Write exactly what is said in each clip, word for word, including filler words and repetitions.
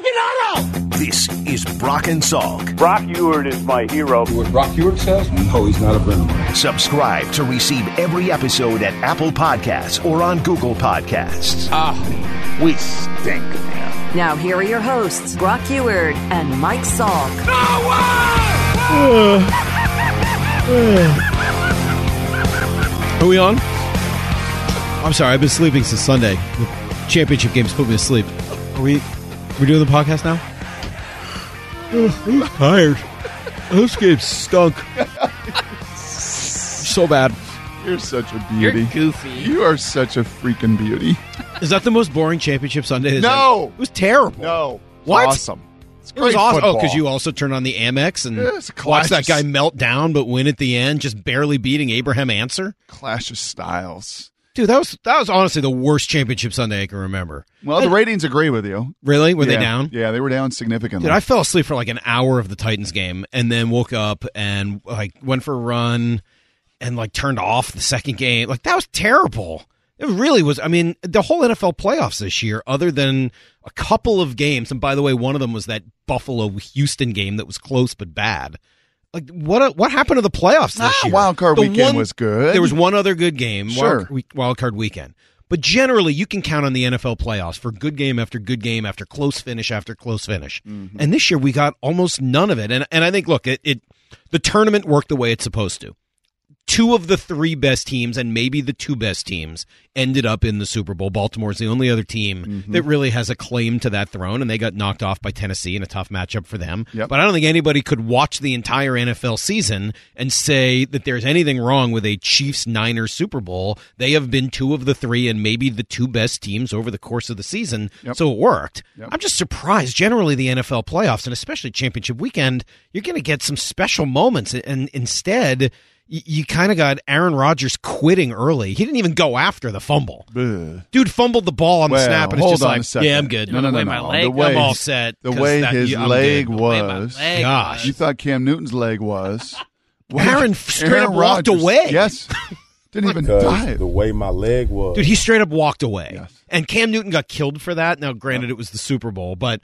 freaking auto! This is Brock and Salk. Brock Ewert is my hero. What Brock Ewert says? No, he's not a friend of mine. Subscribe to receive every episode at Apple Podcasts or on Google Podcasts. Ah, oh, we stink, man. Now here are your hosts, Brock Ewert and Mike Salk. No way! Are we on? I'm sorry, I've been sleeping since Sunday. The championship games put me to sleep. Are we we doing the podcast now? Oh, I'm tired. Those games stunk. So bad. You're such a beauty. You're goofy. You are such a freaking beauty. Is that the most boring championship Sunday? Is No. That, it was terrible. No. What? Awesome. It's It was great awesome. football. Oh, because you also turned on the Amex and Yeah, it's a watched that clash guy of- melt down but win at the end, just barely beating Abraham Answer. Clash of styles. Dude, that was that was honestly the worst championship Sunday I can remember. Well, the ratings agree with you. Really? Were yeah. they down? Yeah, they were down significantly. Dude, I fell asleep for like an hour of the Titans game and then woke up and like went for a run and like turned off the second game. Like that was terrible. It really was. I mean, the whole N F L playoffs this year, other than a couple of games, and by the way, one of them was that Buffalo-Houston game that was close but bad. Like what? What happened to the playoffs this ah, year? Wild card The weekend one- was good. There was one other good game, Sure. wild, week, wild card weekend. But generally, you can count on the N F L playoffs for good game after good game after close finish after close finish. Mm-hmm. And this year, we got almost none of it. And and I think, look, it, it the tournament worked the way it's supposed to. Two of the three best teams and maybe the two best teams ended up in the Super Bowl. Baltimore's the only other team Mm-hmm. that really has a claim to that throne, and they got knocked off by Tennessee in a tough matchup for them. Yep. But I don't think anybody could watch the entire N F L season and say that there's anything wrong with a Chiefs-Niners Super Bowl. They have been two of the three and maybe the two best teams over the course of the season, Yep. so it worked. Yep. I'm just surprised. Generally, the N F L playoffs, and especially championship weekend, you're going to get some special moments, and instead you kind of got Aaron Rodgers quitting early. He didn't even go after the fumble. Ugh. Dude fumbled the ball on the Well, snap, and it's hold just on like, a second. yeah, I'm good. No, no, no, Way no. my The leg, way I'm all his- set. The 'cause way that- his I'm leg good. was. leg Gosh. You thought Cam Newton's leg was. What? Aaron straight Aaron up walked Rodgers. away. Yes. Didn't even Because dive. the way my leg was. Dude, he straight up walked away. Yes. And Cam Newton got killed for that. Now, granted, it was the Super Bowl, but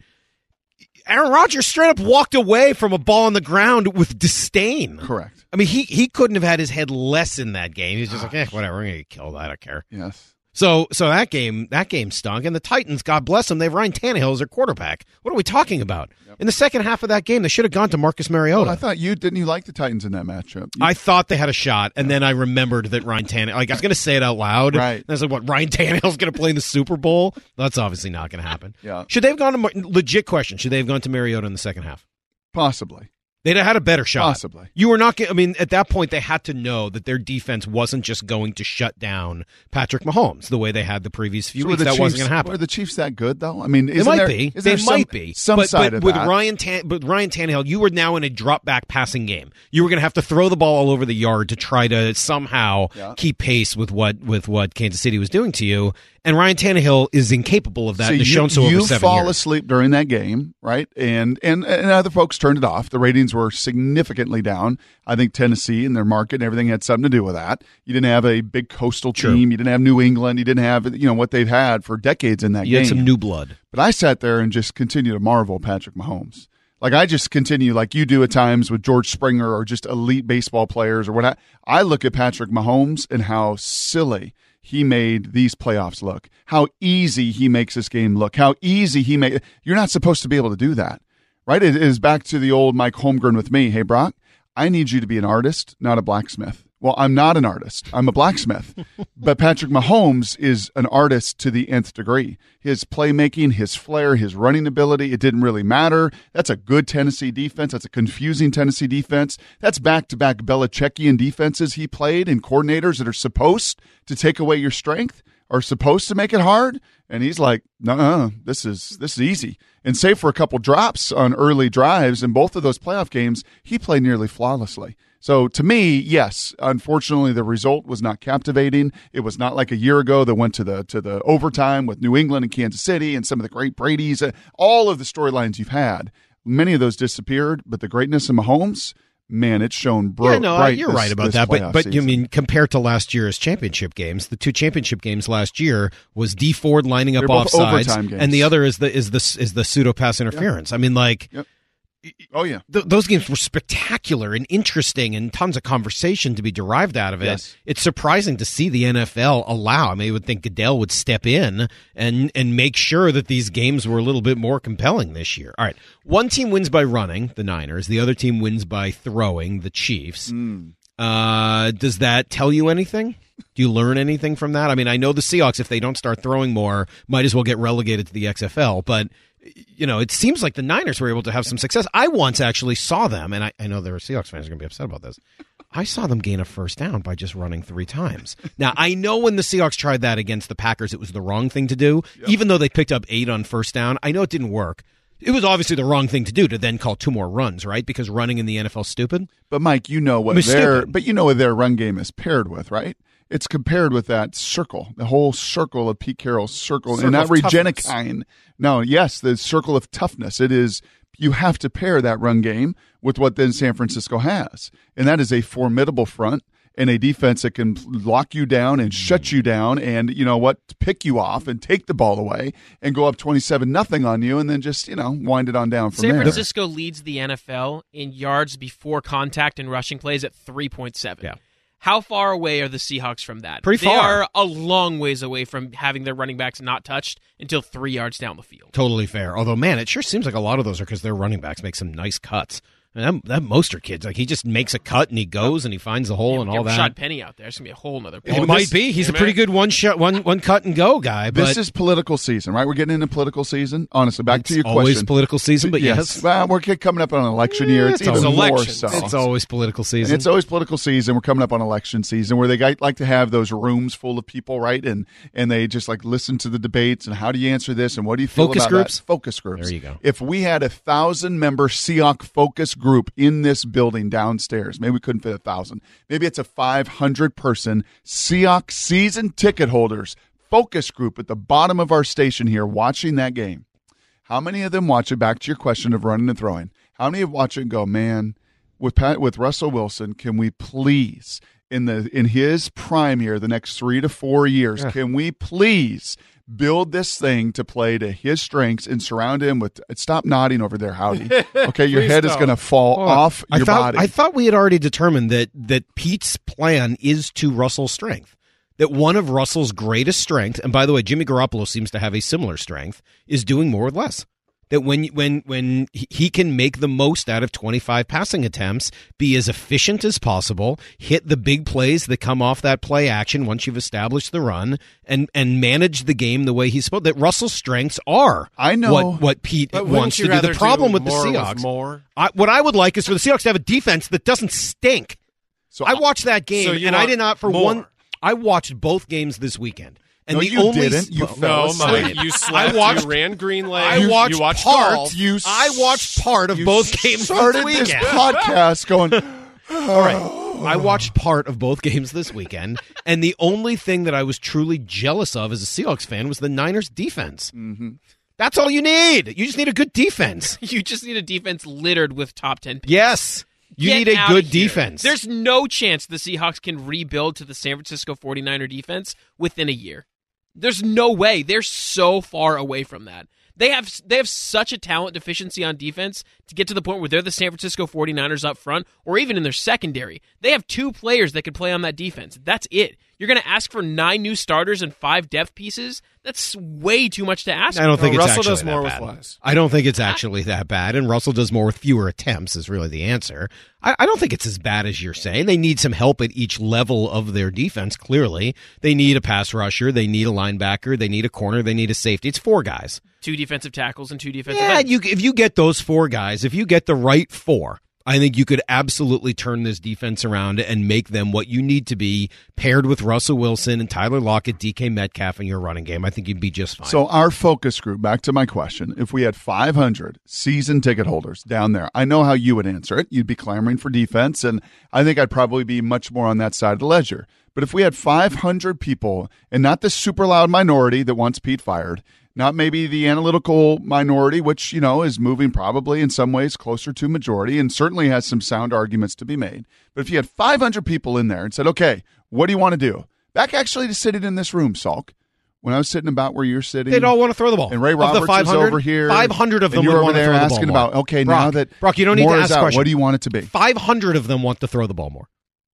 Aaron Rodgers straight up walked away from a ball on the ground with disdain. Correct. I mean, he he couldn't have had his head less in that game. He's just like, eh, whatever, we're gonna get killed. I don't care. Yes. So so that game that game stunk. And the Titans, God bless them, they have Ryan Tannehill as their quarterback. What are we talking about? In the second half of that game, they should have gone to Marcus Mariota. Well, I thought you didn't you like the Titans in that matchup? You- I thought they had a shot, and then I remembered that Ryan Tannehill, like I was going to say it out loud. Right. And I was like, what, Ryan Tannehill's going to play in the Super Bowl? That's obviously not going to happen. Yeah. Should they have gone to, Mar- legit question, should they have gone to Mariota in the second half? Possibly. They'd have had a better shot. Possibly. You were not, get, I mean, at that point, they had to know that their defense wasn't just going to shut down Patrick Mahomes the way they had the previous few So were weeks. the That Chiefs, wasn't going to happen. Were the Chiefs that good though? I mean, They isn't might there, be. Is They there some, might be. some but, side but of with that. Ryan Tan- but Ryan Tannehill, you were now in a drop back passing game. You were going to have to throw the ball all over the yard to try to somehow Yeah. keep pace with what with what Kansas City was doing to you. And Ryan Tannehill is incapable of that. So and has you, shown so you over seven fall years. asleep during that game, right? And, and and other folks turned it off. The ratings were significantly down. I think Tennessee and their market and everything had something to do with that. You didn't have a big coastal Sure. team. You didn't have New England. You didn't have you know what they've had for decades in that You game. had some new blood. But I sat there and just continued to marvel at Patrick Mahomes. Like I just continue, like you do at times with George Springer or just elite baseball players or what. I, I look at Patrick Mahomes and how silly he made these playoffs look. How easy he makes this game look. How easy he made. You're not supposed to be able to do that, right? It is back to the old Mike Holmgren with me. Hey, Brock, I need you to be an artist, not a blacksmith. Well, I'm not an artist. I'm a blacksmith. But Patrick Mahomes is an artist to the nth degree. His playmaking, his flair, his running ability, it didn't really matter. That's a good Tennessee defense. That's a confusing Tennessee defense. That's back-to-back Belichickian defenses he played and coordinators that are supposed to take away your strength, are supposed to make it hard. And he's like, no, this is this is easy. And save for a couple drops on early drives in both of those playoff games, he played nearly flawlessly. So to me, yes, unfortunately, the result was not captivating. It was not like a year ago that went to the to the overtime with New England and Kansas City and some of the great Brady's. Uh, all of the storylines you've had, many of those disappeared. But the greatness of Mahomes, man, it's shown bro- yeah, no, bright. You're this, right about that. But but season. you mean compared to last year's championship games, the two championship games last year was D Ford lining up offsides, and the other is the is the is the pseudo pass interference. Yep. I mean, like. Yep. Oh, yeah. Th- those games were spectacular and interesting and tons of conversation to be derived out of it. Yes. It's surprising to see the N F L allow. I mean, you would think Goodell would step in and, and make sure that these games were a little bit more compelling this year. All right. One team wins by running, the Niners. The other team wins by throwing, the Chiefs. Mm. Uh, does that tell you anything? Do you learn anything from that? I mean, I know the Seahawks, if they don't start throwing more, might as well get relegated to the X F L, but you know, it seems like the Niners were able to have some success. I once actually saw them, and I, I know there are Seahawks fans who are going to be upset about this. I saw them gain a first down by just running three times. Now, I know when the Seahawks tried that against the Packers, it was the wrong thing to do. Yep. Even though they picked up eight on first down, I know it didn't work. It was obviously the wrong thing to do to then call two more runs, right? Because running in the N F L is stupid. But Mike, you know what I mean, their stupid. but you know what their run game is paired with, right? It's compared with that circle, the whole circle of Pete Carroll's circle, circle and not of Regenikine. No, yes, the circle of toughness. It is, you have to pair that run game with what then San Francisco has. And that is a formidable front and a defense that can lock you down and shut you down and, you know what, pick you off and take the ball away and go up twenty-seven nothing on you and then just, you know, wind it on down from San there. Francisco leads the N F L in yards before contact and rushing plays at three point seven. Yeah. How far away are the Seahawks from that? Pretty they far. They are a long ways away from having their running backs not touched until three yards down the field. Totally fair. Although, man, it sure seems like a lot of those are because their running backs make some nice cuts. And that, that Mostert kid's like, he just makes a cut and he goes and he finds the hole yeah, and all that. Rashad Penny out there. It's going to be a whole nother It oh, might this, be. He's a pretty good one shot, one one cut and go guy. But this is political season, right? We're getting into political season. Honestly, back it's to your always question. Political season, but yes, yes. Well, we're coming up on an election year. It's, it's even more elections. so. It's always political season. And it's always political season. We're coming up on election season where they like to have those rooms full of people, right? And and they just like listen to the debates and how do you answer this and what do you feel focus about groups? that? Focus groups. There you go. If we had a thousand member Seahawk focus group in this building downstairs, maybe we couldn't fit a thousand. Maybe it's a five hundred person Seahawk season ticket holders focus group at the bottom of our station here watching that game. How many of them watch it? Back to your question of running and throwing. How many of watch it and go, man, with Pat, with Russell Wilson, can we please in the in his prime year, the next three to four years, yeah. can we please build this thing to play to his strengths and surround him with – stop nodding over there, Howdy. Okay, your head don't. is going to fall oh, off I your thought, body. I thought we had already determined that that Pete's plan is to Russell's strength. That one of Russell's greatest strengths, and by the way, Jimmy Garoppolo seems to have a similar strength, is doing more with less. That when when when he can make the most out of twenty-five passing attempts, be as efficient as possible, hit the big plays that come off that play action once you've established the run, and, and manage the game the way he's supposed. That Russell's strengths are I know what, what Pete wants to do. The problem with the Seahawks, with more? I, what I would like is for the Seahawks to have a defense that doesn't stink. So I watched that game, so and I did not for more. one. I watched both games this weekend. And no, the you only didn't. You no, fell asleep. Mike, you slept. I watched, you ran green lane. I watched, you watched part. golf. You, I watched part of you both games started this this weekend. podcast going. All right, I watched part of both games this weekend, and the only thing that I was truly jealous of as a Seahawks fan was the Niners' defense. Mm-hmm. That's all you need. You just need a good defense. You just need a defense littered with top ten picks. Yes. You Get need a out good of here. defense. There's no chance the Seahawks can rebuild to the San Francisco forty-niner defense within a year. There's no way. They're so far away from that. They have they have such a talent deficiency on defense to get to the point where they're the San Francisco forty-niners up front or even in their secondary. They have two players that can play on that defense. That's it. You're going to ask for nine new starters and five depth pieces? That's way too much to ask. I don't for. think no, it's Russell actually does more that with bad. less. I don't think it's actually that bad, and Russell does more with fewer attempts is really the answer. I, I don't think it's as bad as you're saying. They need some help at each level of their defense, clearly. They need a pass rusher. They need a linebacker. They need a corner. They need a safety. It's four guys. Two defensive tackles and two defensive Yeah, ends. you, if you get those four guys, if you get the right four, I think you could absolutely turn this defense around and make them what you need to be, paired with Russell Wilson and Tyler Lockett, D K Metcalf in your running game. I think you'd be just fine. So our focus group, back to my question, if we had five hundred season ticket holders down there, I know how you would answer it. You'd be clamoring for defense, and I think I'd probably be much more on that side of the ledger. But if we had five hundred people, and not the super loud minority that wants Pete fired, not maybe the analytical minority, which, you know, is moving probably in some ways closer to majority and certainly has some sound arguments to be made. But if you had five hundred people in there and said, okay, what do you want to do? Back actually to sitting in this room, Salk, when I was sitting about where you're sitting. They'd all want to throw the ball. And Ray Roberts was over here. five hundred of them and you would were want over to there throw the asking ball more. about, okay, Brock, now that Brock, you don't need more to is ask out, questions. what do you want it to be? five hundred of them want to throw the ball more.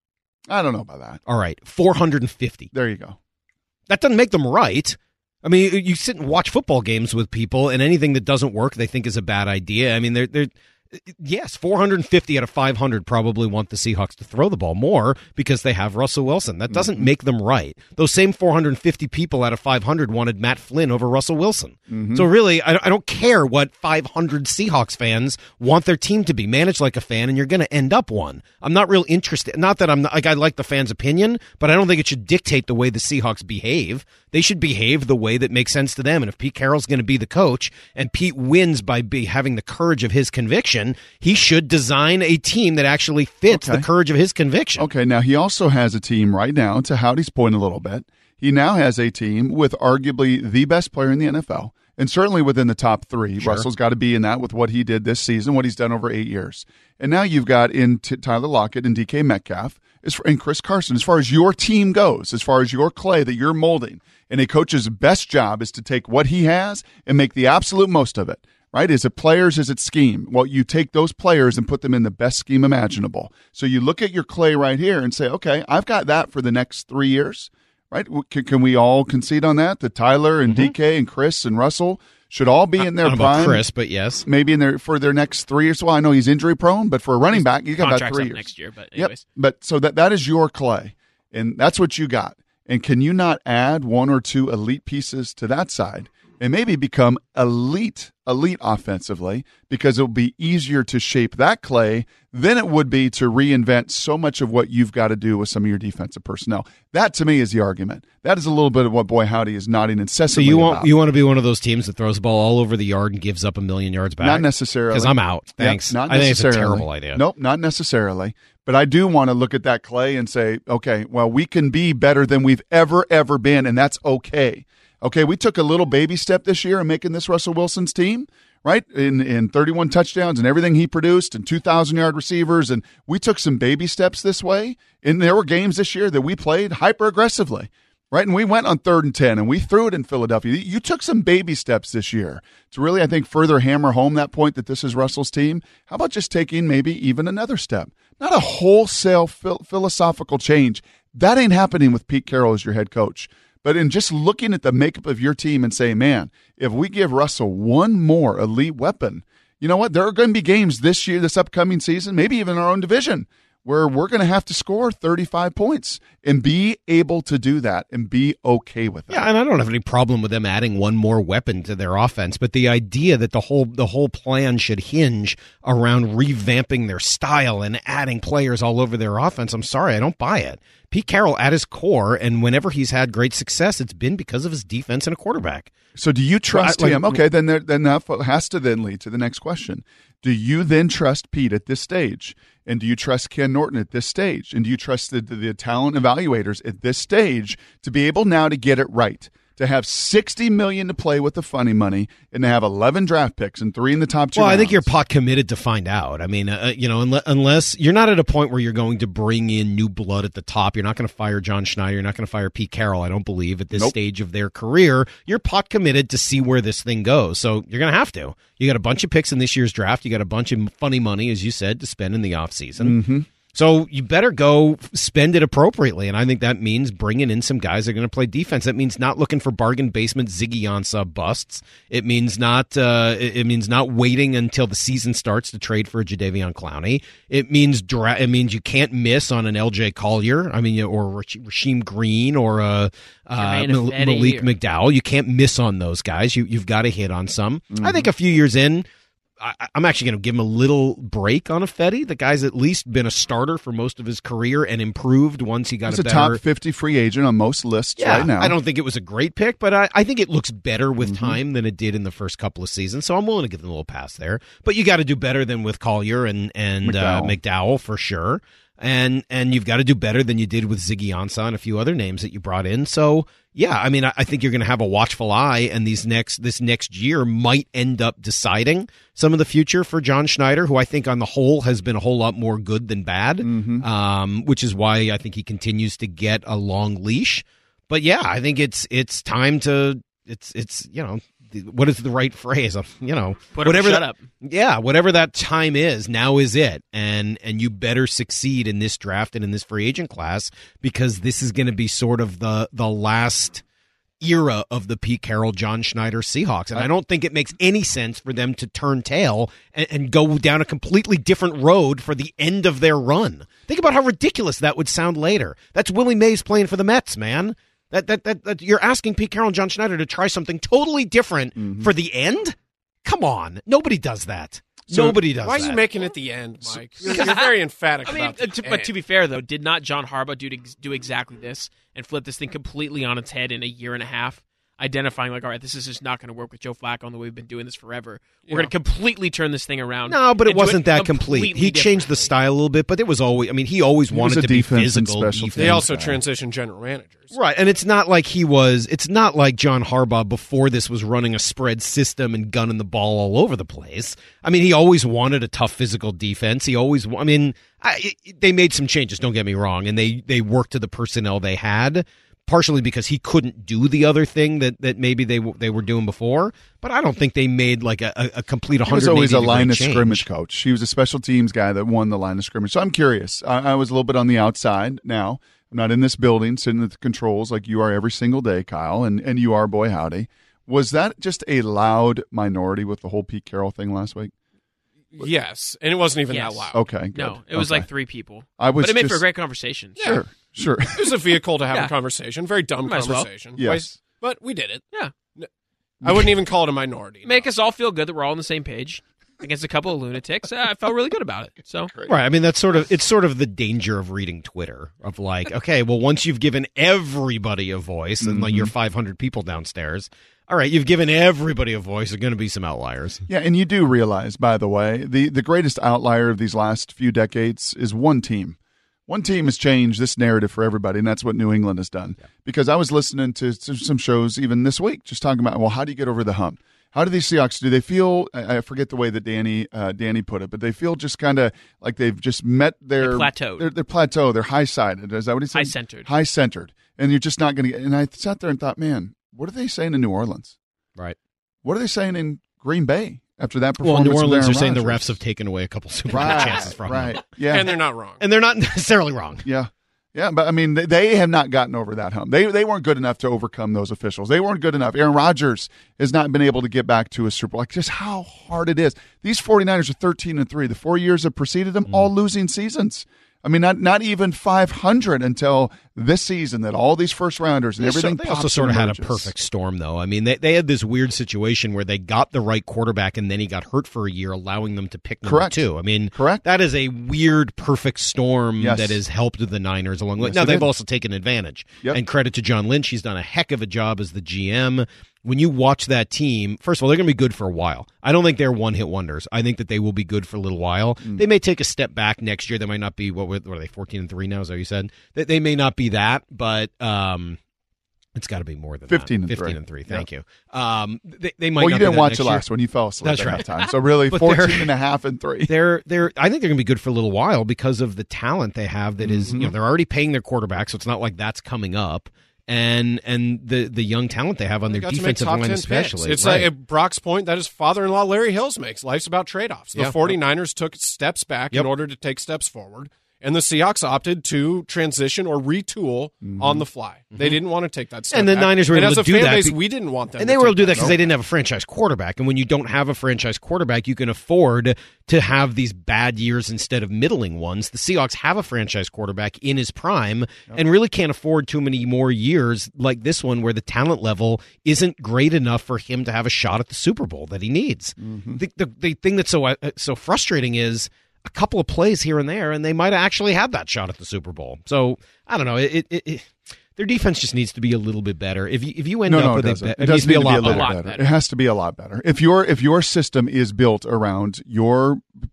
I don't know about that. All right, four hundred fifty. There you go. That doesn't make them right. I mean, you sit and watch football games with people, and anything that doesn't work, they think is a bad idea. I mean, they're they're yes, four hundred fifty out of five hundred probably want the Seahawks to throw the ball more because they have Russell Wilson. That doesn't mm-hmm. make them right. Those same four hundred fifty people out of five hundred wanted Matt Flynn over Russell Wilson. Mm-hmm. So really, I, I don't care what five hundred Seahawks fans want their team to be. Manage like a fan, and you're going to end up one. I'm not real interested. Not that I'm not, like I like the fans' opinion, but I don't think it should dictate the way the Seahawks behave. They should behave the way that makes sense to them. And if Pete Carroll's going to be the coach, and Pete wins by be, having the courage of his conviction, he should design a team that actually fits okay. the courage of his conviction. Okay, now he also has a team right now, to Howdy's point a little bit, he now has a team with arguably the best player in the N F L, and certainly within the top three. Sure. Russell's got to be in that with what he did this season, what he's done over eight years. And now you've got in T- Tyler Lockett and D K Metcalf and Chris Carson. As far as your team goes, as far as your clay that you're molding, and a coach's best job is to take what he has and make the absolute most of it. Right? Is it players? Is it scheme? Well, you take those players and put them in the best scheme imaginable. So you look at your clay right here and say, okay, I've got that for the next three years. Right? Can, can we all concede on that? That Tyler and mm-hmm. D K and Chris and Russell should all be in their I don't know prime. About Chris, but yes, maybe in their for their next three years. Well, I know he's injury prone, but for a running His back, you got about three years next year. But anyways, yep. But so that that is your clay, and that's what you got. And can you not add one or two elite pieces to that side and maybe become elite, elite offensively, because it'll be easier to shape that clay than it would be to reinvent so much of what you've got to do with some of your defensive personnel. That, to me, is the argument. That is a little bit of what Boy Howdy is nodding incessantly So you want about. you want to be one of those teams that throws the ball all over the yard and gives up a million yards back? Not necessarily. Because I'm out. Thanks. Yep, not I think it's a necessarily. terrible idea. Nope, not necessarily. But I do want to look at that clay and say, okay, well, we can be better than we've ever, ever been, and that's okay. Okay, we took a little baby step this year in making this Russell Wilson's team, right? In in thirty-one touchdowns and everything he produced and two thousand yard receivers. And we took some baby steps this way. And there were games this year that we played hyper aggressively, right? And we went on third and ten and we threw it in Philadelphia. You took some baby steps this year to really, I think, further hammer home that point that this is Russell's team. How about just taking maybe even another step? Not a wholesale phil- philosophical change. That ain't happening with Pete Carroll as your head coach. But in just looking at the makeup of your team and saying, man, if we give Russell one more elite weapon, you know what? There are going to be games this year, this upcoming season, maybe even our own division, where we're going to have to score thirty-five points and be able to do that and be okay with that. Yeah, and I don't have any problem with them adding one more weapon to their offense, but the idea that the whole the whole plan should hinge around revamping their style and adding players all over their offense, I'm sorry, I don't buy it. Pete Carroll at his core, and whenever he's had great success, it's been because of his defense and a quarterback. So do you trust well, I, him? like, Okay, then there, then that has to then lead to the next question. Do you then trust Pete at this stage? And do you trust Ken Norton at this stage? And do you trust the, the, the talent evaluators at this stage to be able now to get it right? To have sixty million dollars to play with the funny money and to have eleven draft picks and three in the top two Well, rounds. I think you're pot committed to find out. I mean, uh, you know, unless, unless you're not at a point where you're going to bring in new blood at the top, you're not going to fire John Schneider. You're not going to fire Pete Carroll, I don't believe, at this Nope. stage of their career. You're pot committed to see where this thing goes. So you're going to have to. You got a bunch of picks in this year's draft. You got a bunch of funny money, as you said, to spend in the offseason. Mm-hmm. So you better go spend it appropriately, and I think that means bringing in some guys that are going to play defense. That means not looking for bargain basement Ziggy Ansah busts. It means not. Uh, it means not waiting until the season starts to trade for a Jadeveon Clowney. It means dra- It means you can't miss on an L J Collier. I mean, or Rasheem Green or a uh, Mal- Malik or- McDowell. You can't miss on those guys. You you've got to hit on some. Mm-hmm. I think a few years in, I'm actually going to give him a little break on Ifedi. The guy's at least been a starter for most of his career and improved once he got He's a a better... top fifty free agent on most lists yeah, right now. I don't think it was a great pick, but I, I think it looks better with mm-hmm. time than it did in the first couple of seasons, so I'm willing to give them a little pass there. But you got to do better than with Collier and, and McDowell. Uh, McDowell for sure. and and you've got to do better than you did with Ziggy Ansah and a few other names that you brought in. So yeah, I mean, I, I think you're going to have a watchful eye, and these next this next year might end up deciding some of the future for John Schneider, who I think on the whole has been a whole lot more good than bad, Mm-hmm. um, which is why I think he continues to get a long leash. But yeah, I think it's it's time to it's it's you know. What is the right phrase? You know, Put whatever. Shut that, up. Yeah, whatever that time is, now is it, and and you better succeed in this draft and in this free agent class, because this is going to be sort of the the last era of the Pete Carroll, John Schneider Seahawks, and I don't think it makes any sense for them to turn tail and, and go down a completely different road for the end of their run. Think about how ridiculous that would sound later. That's Willie Mays playing for the Mets, man. That, that that that you're asking Pete Carroll and John Schneider to try something totally different Mm-hmm. for the end? Come on. Nobody does that. So Nobody does Why that. are you making it the end, Mike? You're, you're very emphatic I mean, about uh, the to, end. but to be fair, though, did not John Harbaugh do do exactly this and flip this thing completely on its head in a year and a half, identifying like, all right, this is just not going to work with Joe Flacco and the way we've been doing this forever. We're Yeah. going to completely turn this thing around. No, but it and do wasn't that complete. completely He changed the differently. style a little bit, but it was always, I mean, he always He was wanted a to be defense and physical. special defense. They also guy. transitioned general managers. Right, and it's not like he was, it's not like John Harbaugh before this was running a spread system and gunning the ball all over the place. I mean, he always wanted a tough physical defense. He always, I mean, I, they made some changes, don't get me wrong, and they, they worked to the personnel they had, partially because he couldn't do the other thing that, that maybe they they were doing before, but I don't think they made like a, a, a complete one He was hundred eighty always a degree line of change. scrimmage coach. He was a special teams guy that won the line of scrimmage. So I'm curious. I, I was a little bit on the outside now. I'm not in this building sitting at the controls like you are every single day, Kyle, and, and you are, boy howdy. Was that just a loud minority with the whole Pete Carroll thing last week? Yes, and it wasn't even Yes. that loud. Okay, good. No, it was Okay. like three people. I was but it made for just- a great conversation. Sure, sure. It was a vehicle to have Yeah. a conversation. Very dumb Might as well. conversation. Yes. But we did it. Yeah. I wouldn't even call it a minority. Make us all feel good that we're all on the same page against a couple of lunatics. Uh, I felt really good about it. So Right. I mean, that's sort of, it's sort of the danger of reading Twitter of like, okay, well, once you've given everybody a voice and like your five hundred people downstairs, all right, you've given everybody a voice. There are going to be some outliers. Yeah, and you do realize, by the way, the, the greatest outlier of these last few decades is one team. One team has changed this narrative for everybody, and that's what New England has done. Because I was listening to, to some shows even this week, just talking about, well, how do you get over the hump? How do these Seahawks, do they feel, I I forget the way that Danny uh, Danny put it, but they feel just kind of like they've just met their They're plateaued. Their, their plateau. They're high-sided. Is that what he said? High-centered. High-centered. And you're just not going to get, and I sat there and thought, man, what are they saying in New Orleans? Right. What are they saying in Green Bay after that Well, performance? New of Orleans Aaron are saying the Rodgers? refs have taken away a couple Super Bowl Right, chances from right. them. Yeah. And they're not wrong. And they're not necessarily wrong. Yeah. Yeah, but I mean, they, they have not gotten over that hump. They they weren't good enough to overcome those officials. They weren't good enough. Aaron Rodgers has not been able to get back to a Super Bowl. Like, just how hard it is. These 49ers are thirteen and three. The four years that preceded them, all losing seasons. I mean, not not even five hundred until this season that all these first rounders and They everything so- they also pops sort of and had a emerges. perfect storm, though. I mean, they, they had this weird situation where they got the right quarterback and then he got hurt for a year, allowing them to pick number Correct. two. I mean, Correct. that is a weird, perfect storm Yes. that has helped the Niners along the way. Yes, Now, it they've did. also taken advantage. Yep. And credit to John Lynch. He's done a heck of a job as the G M. When you watch that team, first of all, they're going to be good for a while. I don't think they're one-hit wonders. I think that they will be good for a little while. Mm. They may take a step back next year. They might not be, what, were- what are they, fourteen and three now, is that what you said? They, they may not be that, but um, it's got to be more than fifteen that. and three. fifteen and three, thank Yeah. you. Um, they, they might Well, not you be didn't that watch next the year. last one. You fell asleep That's at right. halftime. So really, But they're- fourteen and a half and three. They're they're. I think they're going to be good for a little while because of the talent they have. That is, Mm-hmm. you know, they're already paying their quarterback, so it's not like that's coming up. And and the the young talent they have on They their got to make defensive top line, ten especially. picks. It's right. like at Brock's point that his father-in-law Larry Hills makes. Life's about trade-offs. The Yeah. 49ers took steps back Yep. in order to take steps forward, and the Seahawks opted to transition or retool on the fly. They didn't want to take that step And the back. Niners were and able as to a do fan that base, be- we didn't want them and to they were able take to do that because step they didn't have a franchise quarterback. And when you don't have a franchise quarterback, you can afford to have these bad years instead of middling ones. The Seahawks have a franchise quarterback in his prime and really can't afford too many more years like this one where the talent level isn't great enough for him to have a shot at the Super Bowl that he needs. The, the, the thing that's so uh, so frustrating is a couple of plays here and there, and they might have actually had that shot at the Super Bowl. So, I don't know. It, it, it Their defense just needs to be a little bit better. If you if you end no, up no, with it a, doesn't. be- It, it does needs to be a lot, little a lot better. better. It has to be a lot better. If your if your system is built around your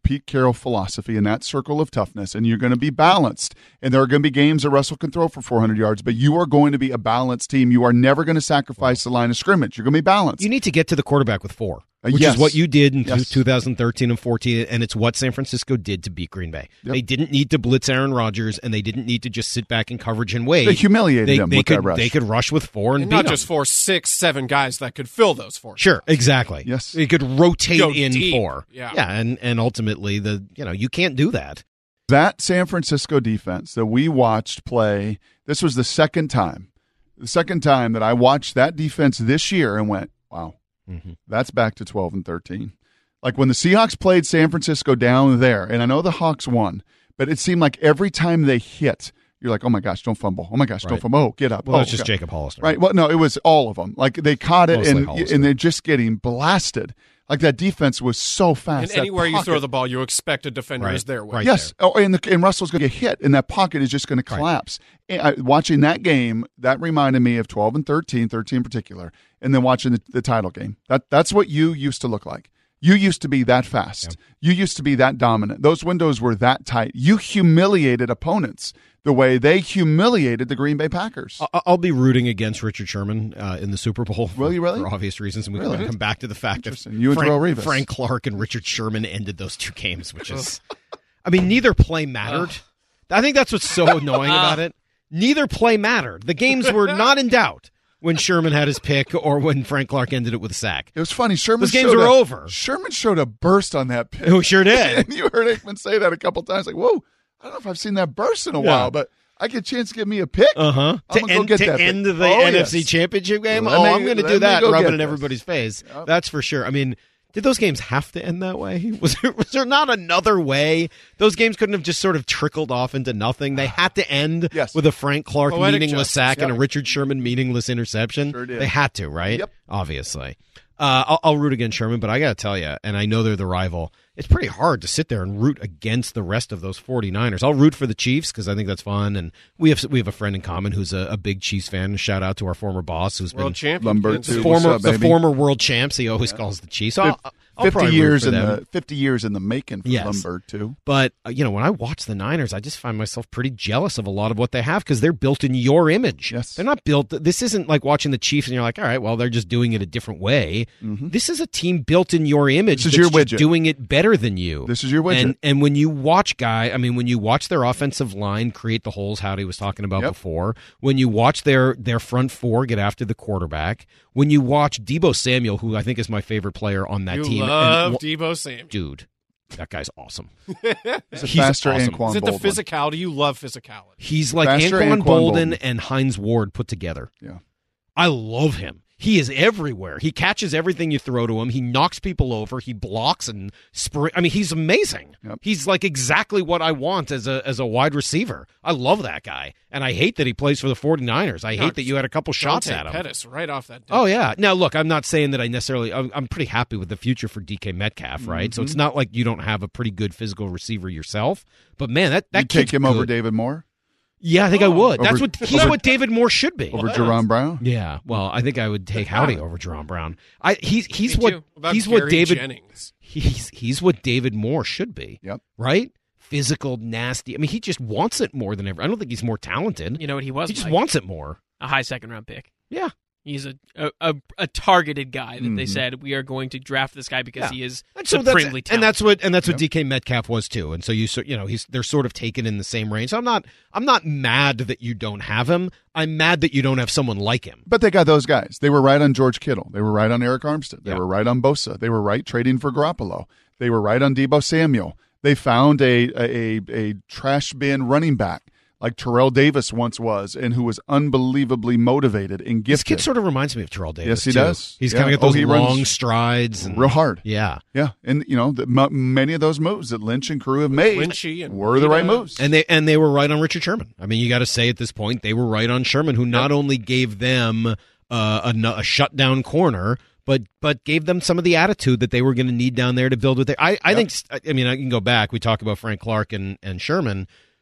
Pete Carroll philosophy and that circle of toughness, and you're going to be balanced. And there are going to be games that Russell can throw for four hundred yards, but you are going to be a balanced team. You are never going to sacrifice the line of scrimmage. You're going to be balanced. You need to get to the quarterback with four. Uh, Which yes. is what you did in Yes. two thousand thirteen and fourteen, and it's what San Francisco did to beat Green Bay. Yep. They didn't need to blitz Aaron Rodgers, and they didn't need to just sit back in coverage and wait. They humiliated they, him they with could, that rush. They could rush with four and, And beat not them. just four, six, seven guys that could fill those four. Sure, exactly. Yes. They could rotate Go in deep. four. Yeah. yeah, and and ultimately the you know you can't do that. That San Francisco defense that we watched play, this was the second time, the second time that I watched that defense this year and went, wow, Mm-hmm. that's back to twelve and thirteen. Like when the Seahawks played San Francisco down there, and I know the Hawks won, but it seemed like every time they hit, you're like, oh my gosh, don't fumble. Oh my gosh, don't Right. fumble. Oh, get up. Well, oh, it's just okay. Jacob Hollister. Right. Well, no, it was all of them. Like they caught it, Mostly and Hollister. and they're just getting blasted. Like that defense was so fast. And That anywhere you pocket- throw the ball, you expect a defender Right. is there with. Right. Yes, oh, and, the, and Russell's going to get hit, and that pocket is just going to collapse. And I, watching that game, that reminded me of twelve and thirteen, thirteen in particular, and then watching the, the title game. That That's what you used to look like. You used to be that fast. You used to be that dominant. Those windows were that tight. You humiliated opponents the way they humiliated the Green Bay Packers. I- I'll be rooting against Richard Sherman uh, in the Super Bowl. For, Will you really? For obvious reasons, and we Really? can come back to the fact that Interesting. You and Frank, Terrell Revis. Frank Clark and Richard Sherman ended those two games, which is, I mean, neither play mattered. I think that's what's so annoying about it. Neither play mattered. The games were not in doubt when Sherman had his pick or when Frank Clark ended it with a sack. It was funny. Sherman Those games showed were a- over. Sherman showed a burst on that pick. Oh, sure did. And you heard Aikman say that a couple times. Like, whoa, I don't know if I've seen that burst in a Yeah. while, but I get a chance to give me a pick. Uh huh. I'm To gonna go end, get to that pick. end the Oh, N F C yes. Championship game. Let oh, me- I'm going to let do me that, go rub it get in this. everybody's face. Yep. That's for sure. I mean, did those games have to end that way? Was there, was there not another way? Those games couldn't have just sort of trickled off into nothing. They had to end Yes. with a Frank Clark Poetic meaningless justice, sack and yep. a Richard Sherman meaningless interception. Sure did. They had to, right? Yep. Obviously. Uh, I'll, I'll root against Sherman, but I got to tell you, and I know they're the rival, it's pretty hard to sit there and root against the rest of those 49ers. I'll root for the Chiefs because I think that's fun, and we have we have a friend in common who's a, a big Chiefs fan. Shout out to our former boss who's World been champion. Lumber, Kansas too. City. former What's up, the baby? former world champs. He always calls the Chiefs. So I'll, I'll fifty probably root years for in them. the fifty years in the making for Yes. Lumberg too. But, uh, you know, when I watch the Niners, I just find myself pretty jealous of a lot of what they have because they're built in your image. Yes. They're not built. This isn't like watching the Chiefs and you're like, all right, well, they're just doing it a different way. This is a team built in your image This is that's your just widget. doing it better than you. This is your widget. And, and when you watch guy, I mean, when you watch their offensive line create the holes Howdy was talking about Yep. before, when you watch their, their front four get after the quarterback, when you watch Deebo Samuel, who I think is my favorite player on that You team. love and, Deebo Samuel. dude, that guy's awesome. He's a He's faster awesome. Anquan Is it the Boldin. physicality? You love physicality. He's like Faster Anquan Anquan Bolden Bolden. and Hines Ward put together. Yeah. I love him. He is everywhere. He catches everything you throw to him. He knocks people over. He blocks and spring. I mean, he's amazing. Yep. He's like exactly what I want as a as a wide receiver. I love that guy. And I hate that he plays for the 49ers. I hate that you had a couple shots Dante at him. Pettis right off that. Oh yeah. Now look, I'm not saying that I necessarily. I'm, I'm pretty happy with the future for D K Metcalf, right? Mm-hmm. So it's not like you don't have a pretty good physical receiver yourself. But man, that that You take kid's him over good. David Moore Yeah, I think I would. That's Over- what he's over- what David Moore should be. over Jerron Brown. Yeah, well, I think I would take Howdy over Jerron Brown. I he's he's Me what too. About he's Gary what David Jennings. he's he's what David Moore should be. Yep. Right? Physical, nasty. I mean, he just wants it more than ever. I don't think he's more talented. You know what he was? He just Mike? wants it more. a high second round pick. Yeah. He's a a, a, a targeted guy that they Mhm. said we are going to draft this guy because Yeah. he is And so that's, supremely talented. and that's what and that's what Yep. D K Metcalf was too. And so you so you know he's they're sort of taken in the same range. So I'm not I'm not mad that you don't have him. I'm mad that you don't have someone like him. But they got those guys. They were right on George Kittle. They were right on Eric Armstead. They Yeah. were right on Bosa. They were right trading for Garoppolo. They were right on Deebo Samuel. They found a a, a, a trash bin running back like Terrell Davis once was, and who was unbelievably motivated and This gifted. kid sort of reminds me of Terrell Davis. Yes, he too. does. He's Yeah. kind of got Oh, those he long runs strides and real hard. Yeah. Yeah, and you know the, m- many of those moves that Lynch and crew have made Lynchy and were the right Rita. moves. And they and they were right on Richard Sherman. I mean, you got to say at this point they were right on Sherman, who not only gave them uh, a, a shutdown corner, but but gave them some of the attitude that they were going to need down there to build with it. I, I Yep. think. I mean, I can go back. We talk about Frank Clark and, and Sherman.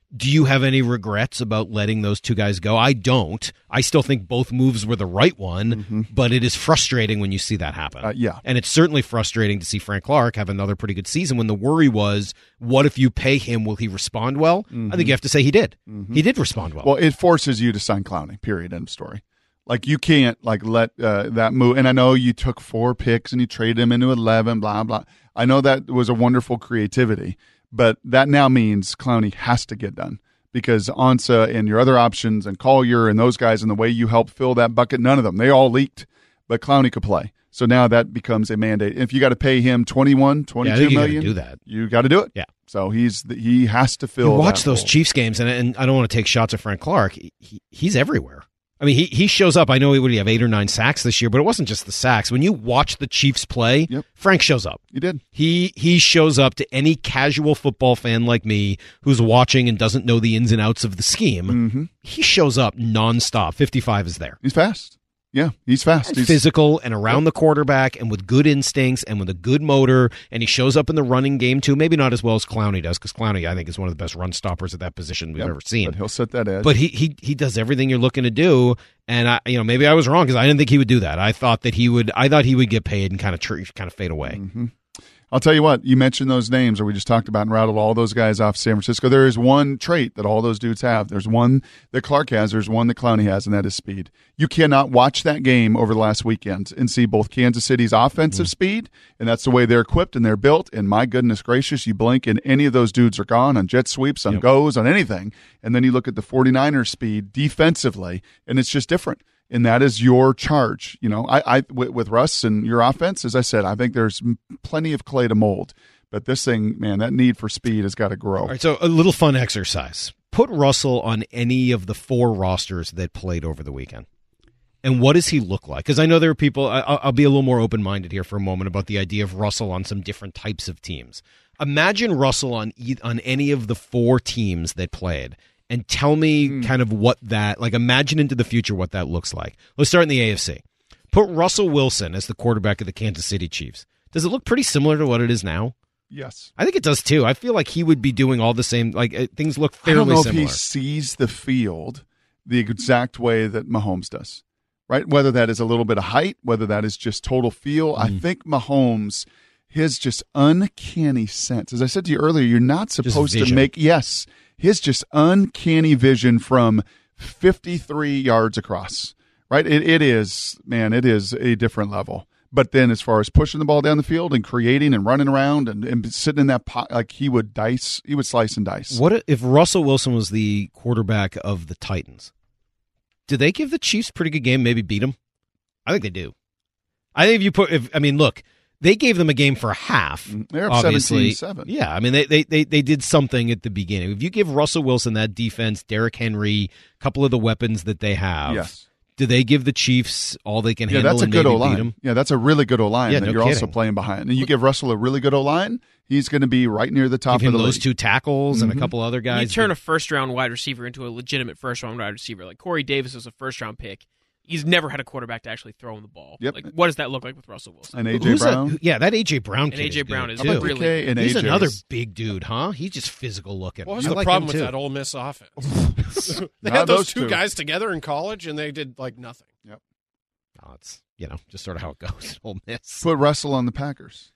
Do you have any regrets about letting those two guys go? I don't. I still think both moves were the right one, mm-hmm. but it is frustrating when you see that happen. Uh, yeah. And it's certainly frustrating to see Frank Clark have another pretty good season when the worry was, what if you pay him, will he respond well? Mm-hmm. I think you have to say he did. Mm-hmm. He did respond well. Well, it forces you to sign Clowney, period, end of story. Like, you can't, like, let uh, that move. And I know you took four picks and you traded him into eleven, blah, blah. I know that was a wonderful creativity, but that now means Clowney has to get done. Because Ansah and your other options and Collier and those guys and the way you helped fill that bucket, none of them. They all leaked, but Clowney could play. So now that becomes a mandate. If you got to pay him twenty-one, twenty-two yeah, I think million, you gotta do that. You got to do it. Yeah. So he's he has to fill. You watch that those role. Chiefs games, and, and I don't want to take shots at Frank Clark. He, he's everywhere. I mean, he he shows up. I know he would have eight or nine sacks this year, but it wasn't just the sacks. When you watch the Chiefs play, yep. Frank shows up. He did. He he shows up to any casual football fan like me who's watching and doesn't know the ins and outs of the scheme. Mm-hmm. He shows up nonstop. fifty-five is there. He's fast. Yeah, he's fast. And he's physical and around the quarterback and with good instincts and with a good motor. And he shows up in the running game, too. Maybe not as well as Clowney does, because Clowney, I think, is one of the best run stoppers at that position we've yep, ever seen. But he'll set that edge. But he he he does everything you're looking to do. And I, you know, maybe I was wrong because I didn't think he would do that. I thought that he would. I thought he would get paid and kind of tr- kind of fade away. Mm-hmm. I'll tell you what, you mentioned those names, or we just talked about and rattled all those guys off San Francisco. There is one trait that all those dudes have. There's one that Clark has, there's one that Clowney has, and that is speed. You cannot watch that game over the last weekend and see both Kansas City's offensive mm-hmm. speed, and that's the way they're equipped and they're built, and my goodness gracious, you blink and any of those dudes are gone on jet sweeps, on yep. goes, on anything, and then you look at the 49ers speed defensively, and it's just different. And that is your charge. You know, I, I with, with Russ and your offense, as I said, I think there's plenty of clay to mold. But this thing, man, that need for speed has got to grow. All right, so a little fun exercise. Put Russell on any of the four rosters that played over the weekend. And what does he look like? Because I know there are people, I, I'll be a little more open-minded here for a moment about the idea of Russell on some different types of teams. Imagine Russell on on any of the four teams that played. And tell me mm. kind of what that, like imagine into the future what that looks like. Let's start in the A F C. Put Russell Wilson as the quarterback of the Kansas City Chiefs. Does it look pretty similar to what it is now? Yes. I think it does too. I feel like he would be doing all the same, like uh, things look fairly similar. I don't know similar. if he sees the field the exact way that Mahomes does, right? Whether that is a little bit of height, whether that is just total feel. Mm. I think Mahomes, his just uncanny sense, as I said to you earlier, you're not supposed to make, yes, his just uncanny vision from fifty-three yards across, right? It, it is, man, it is a different level. But then as far as pushing the ball down the field and creating and running around and, and sitting in that pot, like he would dice, he would slice and dice. What if Russell Wilson was the quarterback of the Titans? Do they give the Chiefs a pretty good game, maybe beat them? I think they do. I think if you put, if I mean, look, they gave them a game for a half. They're seventeen seven. Yeah, I mean, they, they they they did something at the beginning. If you give Russell Wilson that defense, Derrick Henry, a couple of the weapons that they have, yes. do they give the Chiefs all they can yeah, handle that's a and good maybe O-line. beat them? Yeah, that's a really good O-line yeah, that no you're kidding. also playing behind. And you give Russell a really good O-line, he's going to be right near the top give him of the those league. two tackles mm-hmm. and a couple other guys. You turn a first-round wide receiver into a legitimate first-round wide receiver. Like Corey Davis was a first-round pick. He's never had a quarterback to actually throw him the ball. Yep. Like, what does that look like with Russell Wilson? And A J Who's Brown? That? Yeah, that A J Brown and kid. A J Brown is too. really K and He's A J another is- big dude, huh? He's just physical looking. What was I the like problem him with too. that Ole Miss offense? they Not had those, those two two. guys together in college, and they did like nothing. Yep. Oh, it's, you know, just sort of how it goes at Ole Miss. Put Russell on the Packers.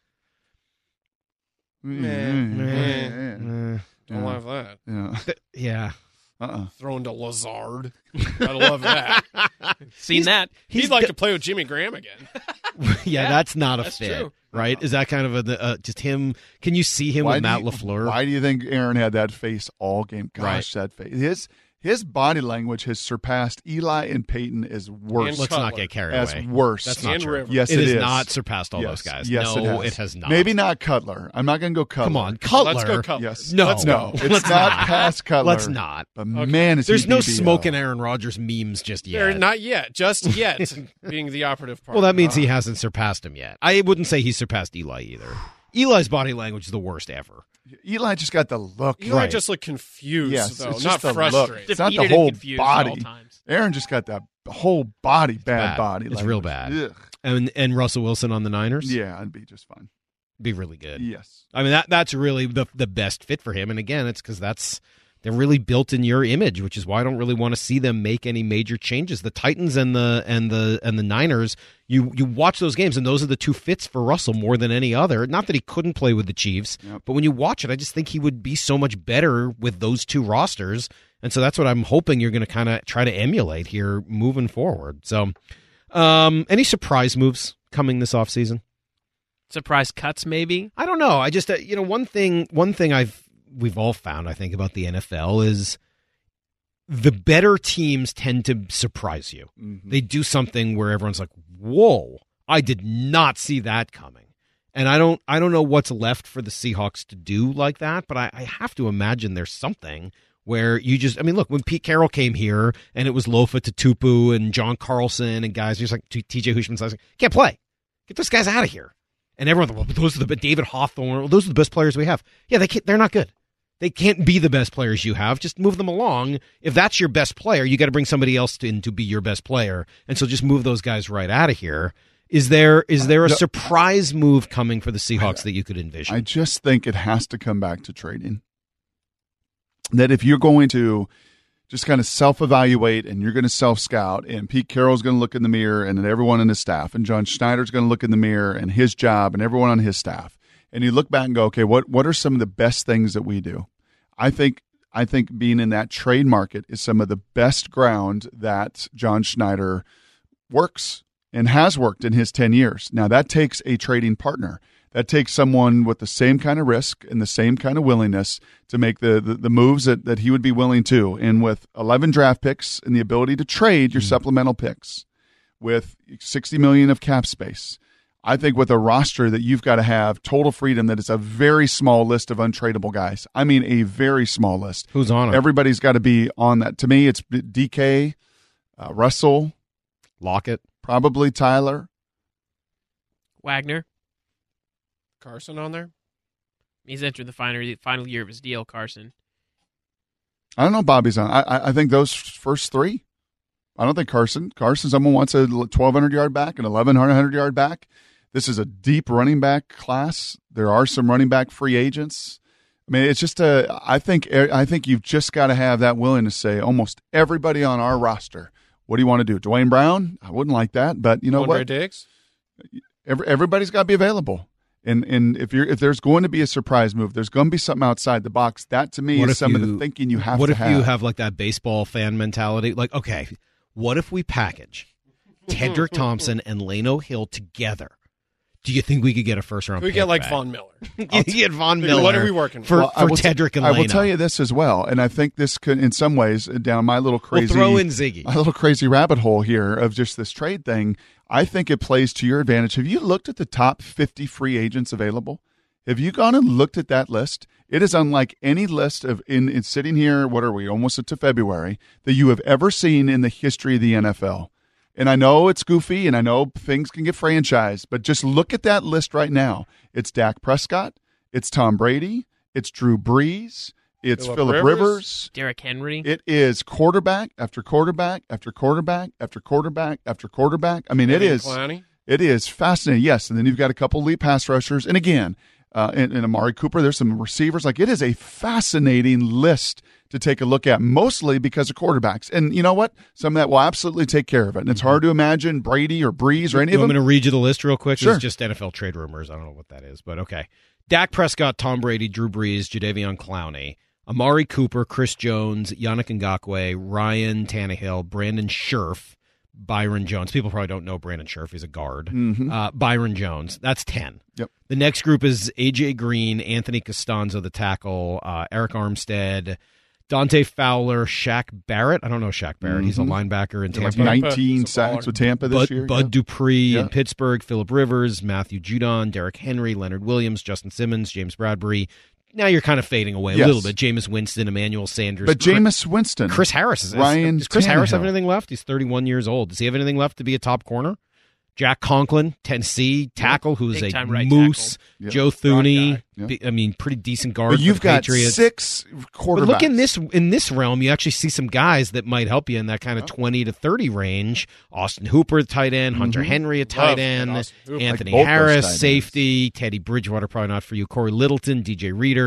Meh, Mm, meh. yeah, Don't yeah. love that. Yeah. Th- yeah. Uh-uh. Throwing to Lazard. I love that. Seen He's- that. He'd like to play with Jimmy Graham again. yeah, Yeah, that's not a that's fit, true. right? Is that kind of a uh, just him? Can you see him Why with do Matt you- LaFleur? Why do you think Aaron had that face all game? Gosh, that face. His his body language has surpassed Eli and Peyton as worse. And Let's not Cutler. get carried as away. worse. That's not And true. Rivers. Yes, it it has is. not surpassed all yes. those guys. Yes, no, it has. it has not. Maybe not Cutler. I'm not going to go Cutler. Come on, Cutler. Let's go Cutler. Yes. No, Let's No, go. it's Let's not not. past Cutler. Let's not. But man, is There's he no B B L. smoking Aaron Rodgers memes just They're yet. not yet. Just yet being the operative part. Well, that means he hasn't surpassed him yet. I wouldn't say he surpassed Eli either. Eli's body language is the worst ever. Eli just got the look. Eli right. just looked confused, Yes, though, it's not just the frustrated. look. It's not the Defeated and whole confused at all body. times. Aaron just got that whole body, bad, bad. body. It's language. real bad. Ugh. And and Russell Wilson on the Niners? Yeah, I'd be just fine. Be really good. Yes. I mean, that that's really the the best fit for him. And again, it's because that's they're really built in your image, which is why I don't really want to see them make any major changes. The Titans and the and the and the Niners, you you watch those games, and those are the two fits for Russell more than any other. Not that he couldn't play with the Chiefs, yep. but when you watch it, I just think he would be so much better with those two rosters. And so that's what I'm hoping you're going to kind of try to emulate here moving forward. So um, any surprise moves coming this offseason? Surprise cuts, maybe? I don't know. I just, uh, you know, one thing, one thing I've, we've all found, I think, about the N F L is the better teams tend to surprise you. Mm-hmm. They do something where everyone's like, whoa, I did not see that coming. And I don't, I don't know what's left for the Seahawks to do like that, but I, I have to imagine there's something where you just, I mean, look, when Pete Carroll came here and it was Lofa Tatupu and John Carlson and guys just like T J Hushman, like, can't play. Get those guys out of here. And everyone, well, those are the David Hawthorne, well, those are the best players we have. Yeah, they can't, they're not good. They can't be the best players you have. Just move them along. If that's your best player, you got to bring somebody else in to be your best player. And so just move those guys right out of here. Is there is there a no, surprise move coming for the Seahawks I, that you could envision? I just think it has to come back to trading. That if you're going to just kind of self-evaluate and you're going to self-scout, and Pete Carroll's going to look in the mirror and then everyone on his staff, and John Schneider's going to look in the mirror and his job and everyone on his staff, and you look back and go, okay, what what are some of the best things that we do? I think I think being in that trade market is some of the best ground that John Schneider works and has worked in his ten years. Now, that takes a trading partner. That takes someone with the same kind of risk and the same kind of willingness to make the, the, the moves that, that he would be willing to. And with eleven draft picks and the ability to trade your mm-hmm. supplemental picks, with sixty million dollars of cap space, I think with a roster that you've got to have total freedom, that it's a very small list of untradeable guys. I mean, a very small list. Who's on it? Everybody's got to be on that. To me, it's D K, uh, Russell, Lockett, probably Tyler, Wagner. Carson on there? He's entering the final final year of his deal, Carson. I don't know Bobby's on. I I think those first three. I don't think Carson. Carson, someone wants a twelve hundred yard back, an eleven hundred yard back. This is a deep running back class. There are some running back free agents. I mean, it's just a. I think I think you've just got to have that willingness to say almost everybody on our roster. What do you want to do? Dwayne Brown? I wouldn't like that, but you know Andre what? Diggs? Every, everybody's got to be available. And and if you're if there's going to be a surprise move, there's going to be something outside the box. That to me what is some you, of the thinking you have what to have. have. What if you have like that baseball fan mentality? Like, okay, what if we package Tedrick Thompson and Lano Hill together? Do you think we could get a first round? We pick get like back? Von Miller. you get Von Miller. What are we working for well, for Tedrick and Lano? I will tell you this as well, and I think this could, in some ways, down my little crazy, we'll throw in Ziggy, my little crazy rabbit hole here of just this trade thing. I think it plays to your advantage. Have you looked at the top fifty free agents available? Have you gone and looked at that list? It is unlike any list of in, in sitting here. What are we almost into February that you have ever seen in the history of the N F L? And I know it's goofy, and I know things can get franchised, but just look at that list right now. It's Dak Prescott, it's Tom Brady, it's Drew Brees, it's Phillip, Phillip Rivers, Rivers, Derrick Henry. It is quarterback after quarterback after quarterback after quarterback after quarterback. I mean, it is Clowney. It is fascinating. Yes, and then you've got a couple elite pass rushers, and again. Uh, and, and Amari Cooper, there's some receivers. Like, it is a fascinating list to take a look at, mostly because of quarterbacks. And you know what? Some of that will absolutely take care of it. And it's hard to imagine Brady or Breeze or any you of them. I'm going to read you the list real quick. Sure. It's just N F L trade rumors. I don't know what that is, but okay. Dak Prescott, Tom Brady, Drew Brees, Jadeveon Clowney, Amari Cooper, Chris Jones, Yannick Ngakoue, Ryan Tannehill, Brandon Scherf, Byron Jones. People probably don't know Brandon Scherf. He's a guard. Mm-hmm. Uh, Byron Jones. That's ten. Yep. The next group is A J Green, Anthony Costanzo, the tackle, uh, Eric Armstead, Dante Fowler, Shaq Barrett. I don't know Shaq Barrett. Mm-hmm. He's a linebacker in Tampa. nineteen sacks with Tampa this Bud, year. Bud yeah. Dupree yeah. in Pittsburgh, Phillip Rivers, Matthew Judon, Derrick Henry, Leonard Williams, Justin Simmons, James Bradbury. Now you're kind of fading away a yes. little bit. Jameis Winston, Emmanuel Sanders. But Jameis Winston. Chris Harris. Is, Ryan does Chris Tannehill. Harris have anything left? He's thirty-one years old. Does he have anything left to be a top corner? Jack Conklin, Tennessee tackle, who's Big a right moose. Yep. Joe Thuney. Yeah. I mean, pretty decent guard. But you've for the got Patriots. six quarterbacks. But look in this in this realm, you actually see some guys that might help you in that kind of yeah. twenty to thirty range. Austin Hooper, tight end. Hunter mm-hmm. Henry, a tight Love end. Anthony like Harris, safety. Teddy Bridgewater, probably not for you. Corey Littleton, D J Reader,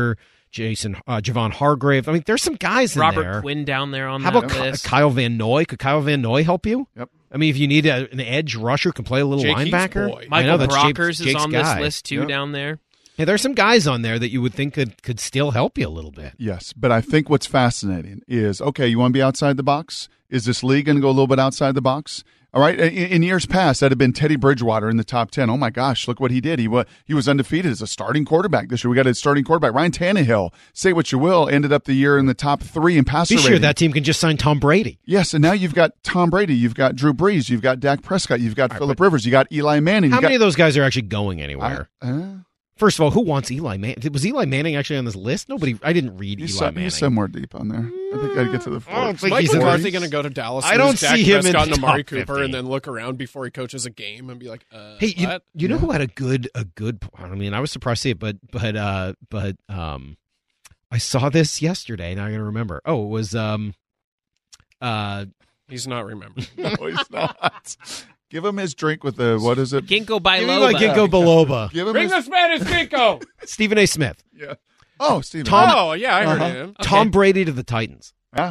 Jason, uh, Javon Hargrave. I mean, there's some guys in Robert there. Quinn down there on How that about Ky- list. Kyle Van Noy? Could Kyle Van Noy help you? Yep. I mean, if you need a, an edge rusher, can play a little Jake Heath's linebacker. boy. I know Michael that's Brockers Jake's, is Jake's on guy. this list too Yep. down there. Yeah, there's some guys on there that you would think could could still help you a little bit. Yes, but I think what's fascinating is, okay, you want to be outside the box? Is this league going to go a little bit outside the box? All right, in, in years past, that had been Teddy Bridgewater in the top ten. Oh, my gosh, look what he did. He was, he was undefeated as a starting quarterback this year. We got a starting quarterback. Ryan Tannehill, say what you will, ended up the year in the top three in passer This year, rating. that team can just sign Tom Brady. Yes, and now you've got Tom Brady, you've got Drew Brees, you've got Dak Prescott, you've got All right, Phillip but Rivers, you got Eli Manning. How you many got, of those guys are actually going anywhere? I, uh, First of all, who wants Eli Manning? Was Eli Manning actually on this list? Nobody. I didn't read he's, Eli some, Manning. he's somewhere deep on there. I think I'd get to the I don't fourth. think Mike he's in McCarthy the- going to go to Dallas? I don't lose Dak see him in Prescott and the Amari top Cooper, fifty. and then look around before he coaches a game and be like, uh, Hey, you, what? you know who had a good a good? I mean, I was surprised to see it, but but uh, but um, I saw this yesterday, and I'm gonna remember. Oh, it was um, uh, He's not remembering. No, he's not. Give him his drink with the, what is it? Ginkgo give me biloba. like Ginkgo biloba. Give him Bring his, the Spanish Ginkgo. Stephen A. Smith, yeah. Oh, Steven. Tom- Oh, yeah, I heard Uh-huh. him. Tom Brady to the Titans. Yeah.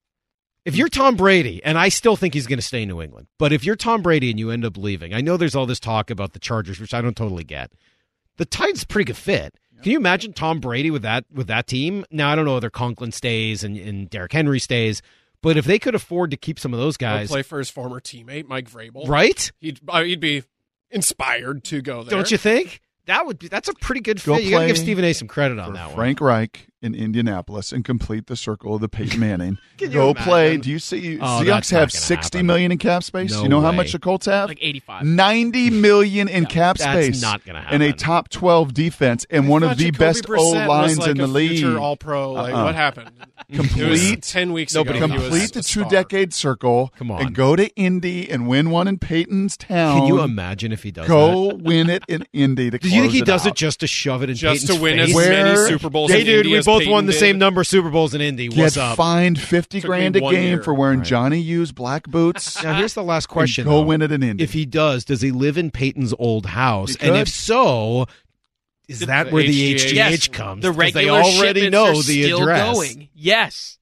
If you're Tom Brady, and I still think he's going to stay in New England, but if you're Tom Brady and you end up leaving, I know there's all this talk about the Chargers, which I don't totally get. The Titans are a pretty good fit. Can you imagine Tom Brady with that with that team? Now I don't know whether Conklin stays and, and Derrick Henry stays, but if they could afford to keep some of those He'll guys, play for his former teammate, Mike Vrabel. right? He'd, uh, he'd be inspired to go there. Don't you think? That would be that's a pretty good Go fit. You got to play give Stephen A. some credit on For that one. Frank Reich in Indianapolis and complete the circle of the Peyton Manning. Can you Go imagine? play. Do you see? Oh, Seahawks that's not have gonna sixty happen. million in cap space. No you know how way. much the Colts have? Like eighty-five. ninety million in cap that's space. not gonna And a happen. top twelve defense and I one of thought the Jacoby best O Brissett was lines like in the a league. future All-Pro. Like, Uh-uh. what happened? Complete- It was ten weeks Nobody ago. knows. he was Complete a the star. two decade circle. Come on. And go to Indy and win one in Peyton's town. Can you imagine if he does Go that? win it in Indy to Do you think he close does out. it just to shove it in Just Peyton's to win face? as Where- many Super Bowls Hey, in dude, Indy we as both Peyton won the did. same number of Super Bowls in Indy. Get What's up? fined fifty Took grand me a one game year. for wearing Right. Johnny Used black boots. Now, here's the last question. And go though. win it in Indy. If he does, does he live in Peyton's old house? He And could. if so, is that the where the H G H H G H Yes, comes? the 'Cause they regular already shipments know are the still address. going. Yes.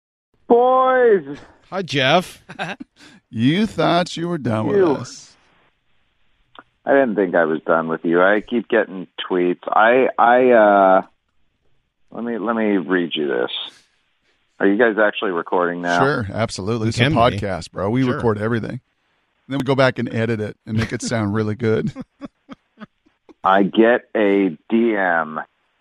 Boys, Hi, Jeff. You thought you were done with You. us. I didn't think I was done with you. I keep getting tweets. I, I, uh, let me, let me read you this. Are you guys actually recording now? Sure, absolutely. It's a can be. podcast, bro. We Sure. record everything. And then we go back and edit it and make it sound really good. I get a D M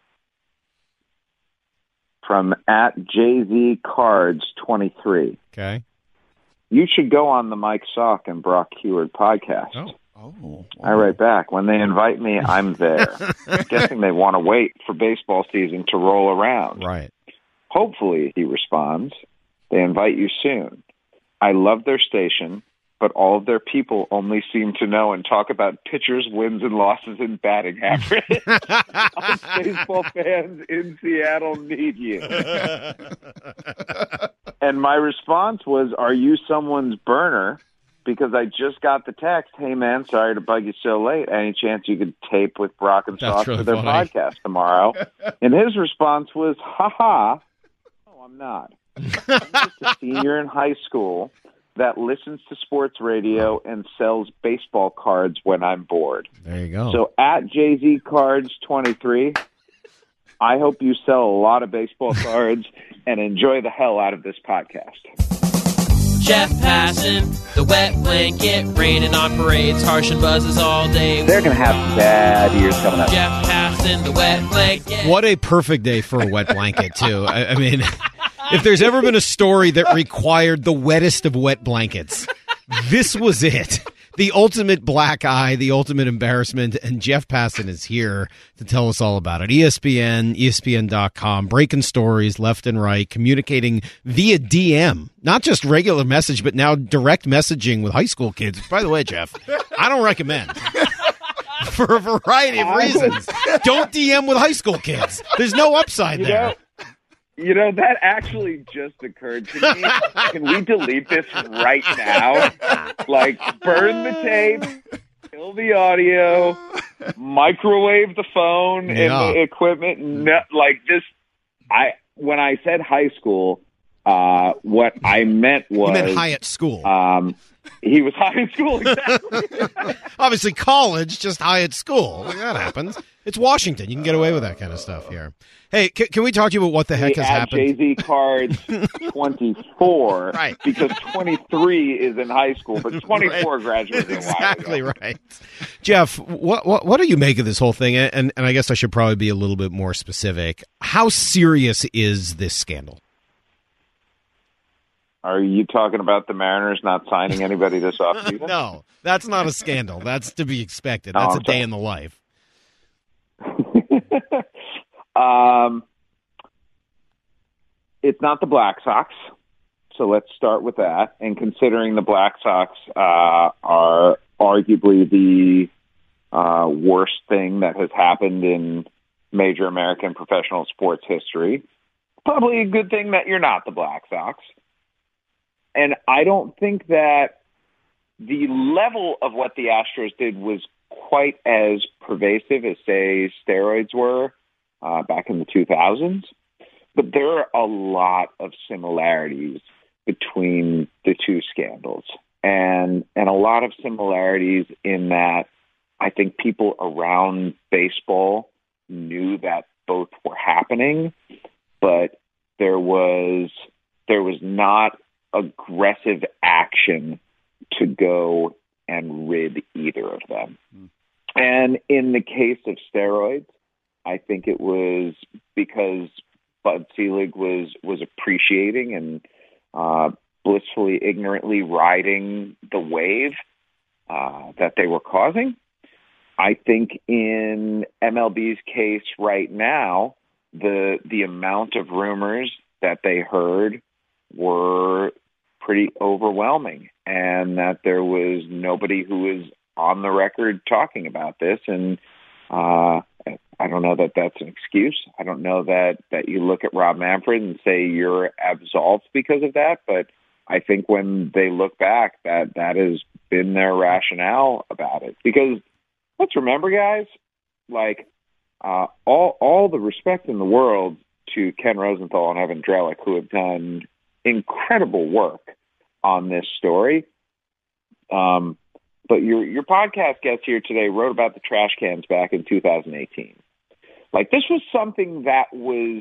from at J Z Cards twenty-three. Okay. You should go on the Mike Salk and Brock Heward podcast. Oh. Oh, I write back. When they invite me, I'm there. Guessing they want to wait for baseball season to roll around. Right. Hopefully, he responds, they invite you soon. I love their station, but all of their people only seem to know and talk about pitchers' wins and losses and batting average. Us baseball fans in Seattle need you. And my response was, are you someone's burner? Because I just got the text, hey, man, sorry to bug you so late. Any chance you could tape with Brock and That's Sauce really for their funny. podcast tomorrow? And his response was, ha-ha, no, I'm not. I'm just a senior in high school that listens to sports radio and sells baseball cards when I'm bored. There you go. So at J Z Cards twenty-three, I hope you sell a lot of baseball cards and enjoy the hell out of this podcast. Jeff Passan, the wet blanket, raining on parades, harsh and buzzes all day. They're going to have bad years coming up. Jeff Passan, the wet blanket. What a perfect day for a wet blanket, too. I, I mean, if there's ever been a story that required the wettest of wet blankets, this was it. The ultimate black eye, the ultimate embarrassment, and Jeff Passan is here to tell us all about it. E S P N, E S P N dot com, breaking stories left and right, communicating via D M, not just regular message, but now direct messaging with high school kids. By the way, Jeff, I don't recommend. For a variety of reasons. Don't D M with high school kids. There's no upside You there. know, you know, that actually just occurred to me. Can we delete this right now? Like, burn the tape, kill the audio, microwave the phone Yeah. and the equipment. No, like, this I when I said high school, uh, what I meant was You meant high at school. Um, he was high in school, exactly. Obviously, college, just high at school. Like, that happens. It's Washington. You can get away with that kind of stuff here. Hey, can, can we talk to you about what the heck we has add happened? Jay-Z cards twenty-four, right? Because twenty-three is in high school, but twenty-four right. graduated a while Exactly ago. right. Jeff, what, what what do you make of this whole thing? And and I guess I should probably be a little bit more specific. How serious is this scandal? Are you talking about the Mariners not signing anybody this offseason? No, that's not a scandal. That's to be expected. No, That's I'm a day sorry. in the life. um, it's not the Black Sox, so let's start with that. And considering the Black Sox uh, are arguably the uh, worst thing that has happened in major American professional sports history, probably a good thing that you're not the Black Sox. And I don't think that the level of what the Astros did was quite as pervasive as, say, steroids were uh, back in the two thousands. But there are a lot of similarities between the two scandals. And, and a lot of similarities in that I think people around baseball knew that both were happening, but there was there was not aggressive action to go and rid either of them. Mm. And in the case of steroids, I think it was because Bud Selig was, was appreciating and uh, blissfully, ignorantly riding the wave uh, that they were causing. I think in M L B's case right now, the the amount of rumors that they heard were pretty overwhelming, and that there was nobody who was on the record talking about this. And uh, I don't know that that's an excuse. I don't know that, that you look at Rob Manfred and say you're absolved because of that. But I think when they look back, that that has been their rationale about it. Because let's remember, guys, like uh, all all the respect in the world to Ken Rosenthal and Evan Drellick, who have done incredible work on this story. Um, but your your podcast guest here today wrote about the trash cans back in two thousand eighteen. Like, this was something that was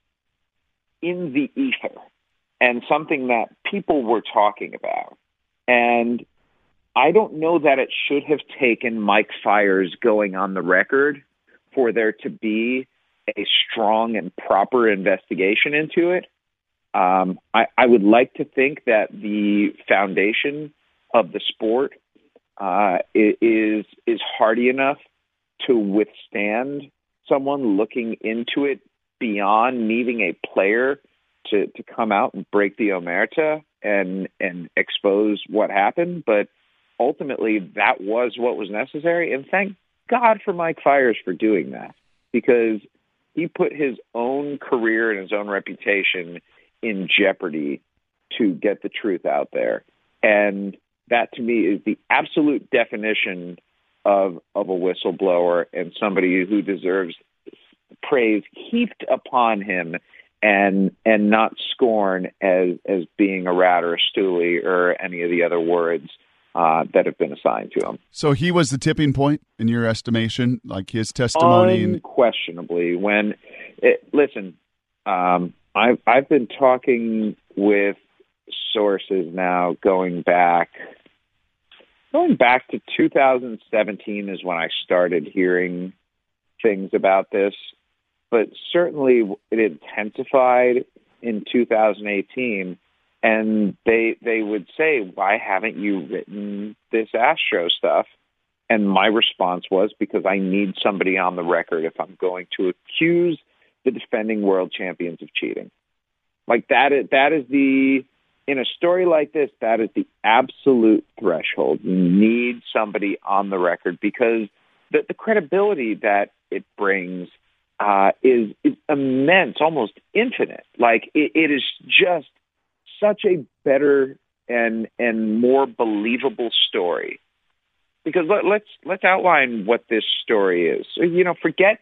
in the ether and something that people were talking about. And I don't know that it should have taken Mike Fiers going on the record for there to be a strong and proper investigation into it. Um, I, I would like to think that the foundation of the sport uh, is is hardy enough to withstand someone looking into it beyond needing a player to, to come out and break the omerta and and expose what happened. But ultimately, that was what was necessary. And thank God for Mike Fiers for doing that, because he put his own career and his own reputation in jeopardy to get the truth out there. And that, to me, is the absolute definition of of a whistleblower and somebody who deserves praise heaped upon him and and not scorn as as being a rat or a stoolie or any of the other words uh, that have been assigned to him. So he was the tipping point in your estimation, like his testimony? Unquestionably. When it, listen, um, I've I've been talking with sources now going back. Going back to two thousand seventeen is when I started hearing things about this, but certainly it intensified in two thousand eighteen. And they they would say, "Why haven't you written this Astro stuff?" And my response was, because I need somebody on the record if I'm going to accuse the defending world champions of cheating. Like that is that is the. In a story like this, that is the absolute threshold. You need somebody on the record, because the, the credibility that it brings uh, is, is immense, almost infinite. Like it, it is just such a better and and more believable story. Because let, let's let's outline what this story is. So, you know, forget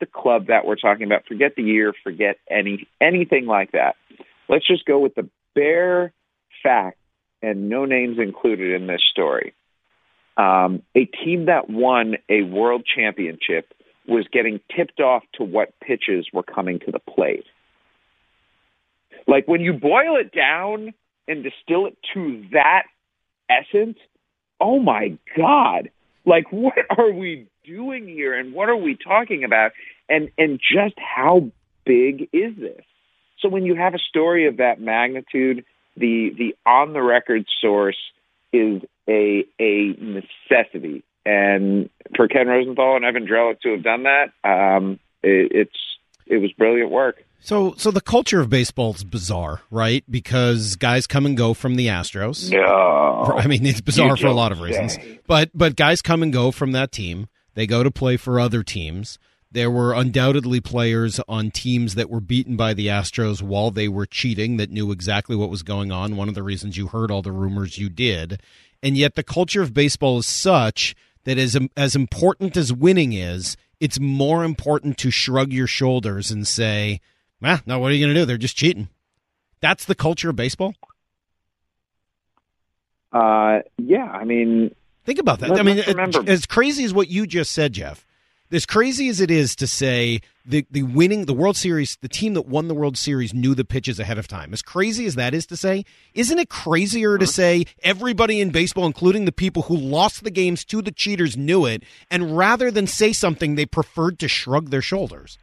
the club that we're talking about. Forget the year. Forget any anything like that. Let's just go with the bare fact, and no names included in this story. Um, a team that won a world championship was getting tipped off to what pitches were coming to the plate. Like, when you boil it down and distill it to that essence, oh my God, like, what are we doing here and what are we talking about? And, and just how big is this? So when you have a story of that magnitude, the, the on the record source is a, a necessity. And for Ken Rosenthal and Evan Drellich to have done that, um, it, it's, it was brilliant work. So, so the culture of baseball is bizarre, right? Because guys come and go from the Astros. No, I mean, it's bizarre You for a don't lot of reasons. say. But, but guys come and go from that team. They go to play for other teams. There were undoubtedly players on teams that were beaten by the Astros while they were cheating that knew exactly what was going on. One of the reasons you heard all the rumors you did. And yet the culture of baseball is such that as as important as winning is, it's more important to shrug your shoulders and say, "Ah, no, what are you going to do? They're just cheating." That's the culture of baseball. Uh, yeah, I mean, think about that. Let, I mean, remember, as crazy as what you just said, Jeff, as crazy as it is to say the the winning the World Series, the team that won the World Series knew the pitches ahead of time. As crazy as that is to say, isn't it crazier to say everybody in baseball, including the people who lost the games to the cheaters, knew it, and rather than say something, they preferred to shrug their shoulders?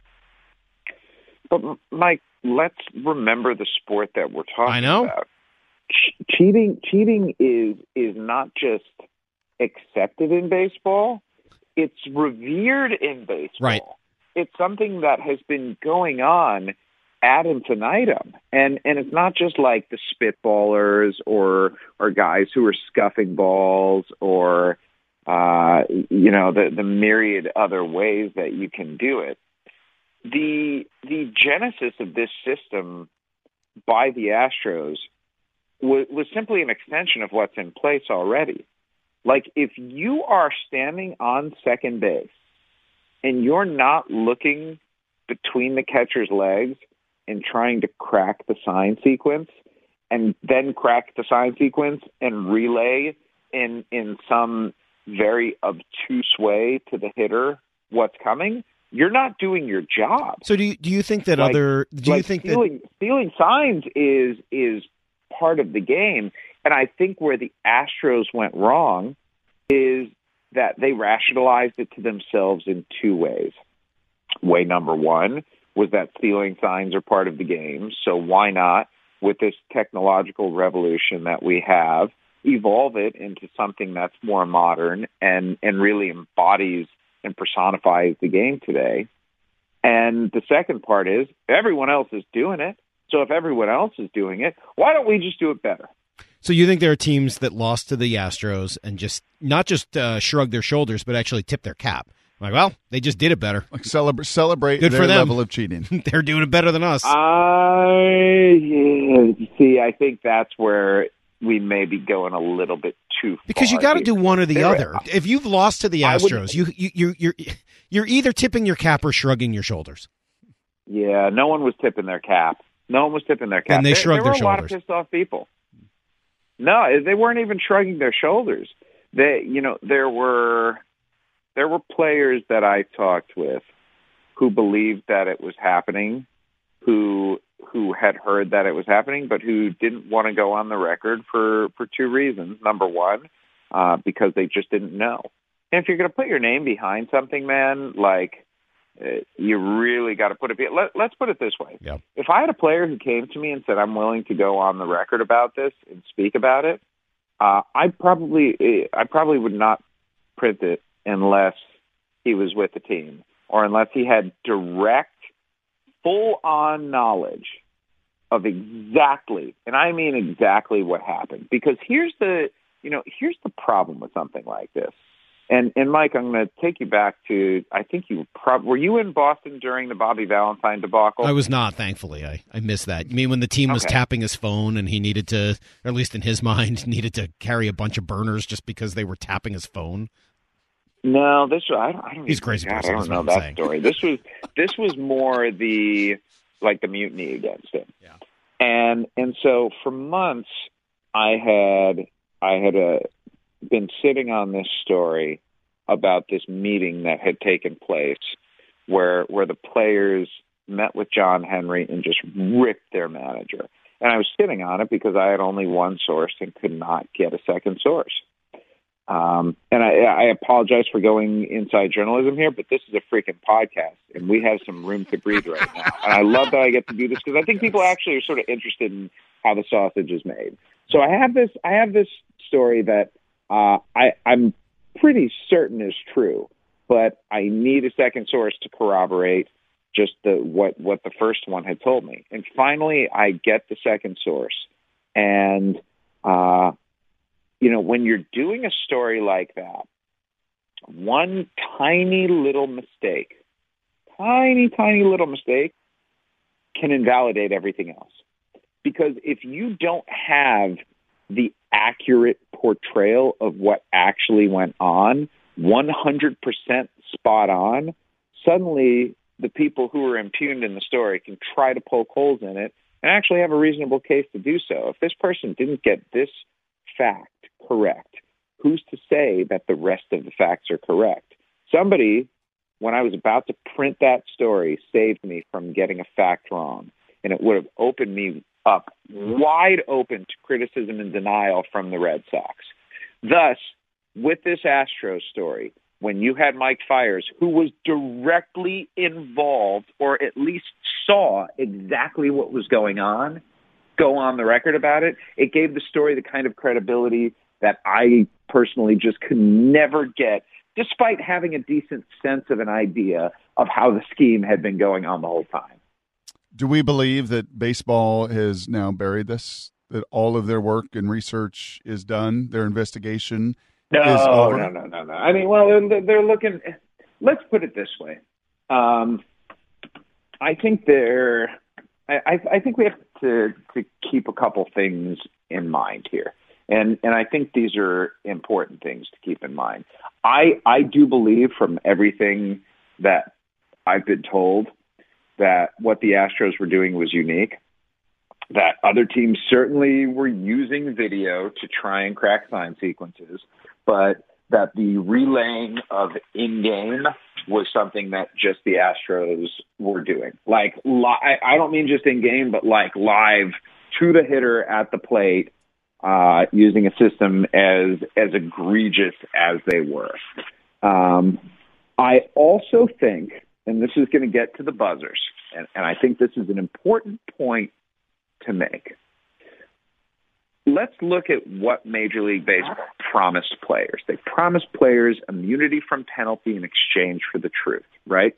But Mike, let's remember the sport that we're talking I know. about. Che- cheating, cheating is is not just accepted in baseball; it's revered in baseball. Right. It's something that has been going on ad infinitum, and and it's not just like the spitballers or or guys who are scuffing balls or uh, you know the the myriad other ways that you can do it. The the genesis of this system by the Astros was, was simply an extension of what's in place already. Like, if you are standing on second base and you're not looking between the catcher's legs and trying to crack the sign sequence and then crack the sign sequence and relay in in some very obtuse way to the hitter what's coming, you're not doing your job. So do you, do you think that like, other do like you think stealing, that stealing signs is is part of the game? And I think where the Astros went wrong is that they rationalized it to themselves in two ways. Way number one was that stealing signs are part of the game, so why not, with this technological revolution that we have, evolve it into something that's more modern and, and really embodies and personifies the game today. And the second part is everyone else is doing it. So if everyone else is doing it, why don't we just do it better? So you think there are teams that lost to the Astros and just not just uh, shrug their shoulders, but actually tip their cap? Like, well, they just did it better. Like celebrate, celebrate Good their for them. level of cheating. They're doing it better than us. I yeah, see. I think that's where we may be going a little bit too far. Because you got to do one or the They're- other. If you've lost to the I would- Astros, you you you you're you're either tipping your cap or shrugging your shoulders. Yeah, no one was tipping their cap. No one was tipping their cap. And they there, shrugged there their were a lot of shoulders. pissed off people. No, they weren't even shrugging their shoulders. They, you know, there were there were players that I talked with who believed that it was happening, who who had heard that it was happening, but who didn't want to go on the record for, for two reasons. Number one, uh, because they just didn't know. And if you're going to put your name behind something, man, like, uh, you really got to put it. Be- Let, let's put it this way: Yeah. if I had a player who came to me and said, "I'm willing to go on the record about this and speak about it," uh, I probably, I probably would not print it unless he was with the team or unless he had direct, full-on knowledge of exactly, and I mean exactly what happened. Because here's the, you know, here's the problem with something like this. And and Mike, I'm going to take you back to, I think you prob- were you in Boston during the Bobby Valentine debacle? I was not, thankfully. I, I missed that. You mean when the team was Okay. tapping his phone and he needed to, or at least in his mind, needed to carry a bunch of burners just because they were tapping his phone? No, this was, I don't, I don't He's even, crazy God, person, I don't is know what I'm that saying. story. This was this was more the like the mutiny against him. Yeah. And and so for months I had I had uh, been sitting on this story about this meeting that had taken place where where the players met with John Henry and just ripped their manager. And I was sitting on it because I had only one source and could not get a second source. Um, and I, I apologize for going inside journalism here, but this is a freaking podcast, and we have some room to breathe right now. And I love that I get to do this because I think people actually are sort of interested in how the sausage is made. So I have this, I have this story that uh, I, I'm pretty certain is true, but I need a second source to corroborate just the what what the first one had told me. And finally, I get the second source, and uh, you know, when you're doing a story like that, one tiny little mistake, tiny, tiny little mistake can invalidate everything else. Because if you don't have the accurate portrayal of what actually went on, one hundred percent spot on, suddenly the people who are impugned in the story can try to poke holes in it and actually have a reasonable case to do so. If this person didn't get this fact correct, who's to say that the rest of the facts are correct? Somebody, when I was about to print that story, saved me from getting a fact wrong, and it would have opened me up wide open to criticism and denial from the Red Sox. Thus, with this Astros story, when you had Mike Fiers, who was directly involved or at least saw exactly what was going on, go on the record about it, it gave the story the kind of credibility that I personally just could never get, despite having a decent sense of an idea of how the scheme had been going on the whole time. Do we believe that baseball has now buried this, that all of their work and research is done, their investigation no, is over? No, no, no, no. I mean, well, they're, they're looking – let's put it this way. Um, I think they're – I, I think we have to, to keep a couple things in mind here. And and I think these are important things to keep in mind. I I do believe from everything that I've been told that what the Astros were doing was unique, that other teams certainly were using video to try and crack sign sequences, but that the relaying of in-game was something that just the Astros were doing. Like, li- I don't mean just in-game, but like live to the hitter at the plate, uh, using a system as as egregious as they were. Um, I also think, and this is going to get to the buzzers, and, and I think this is an important point to make. Let's look at what Major League Baseball promised players. They promised players immunity from penalty in exchange for the truth, right?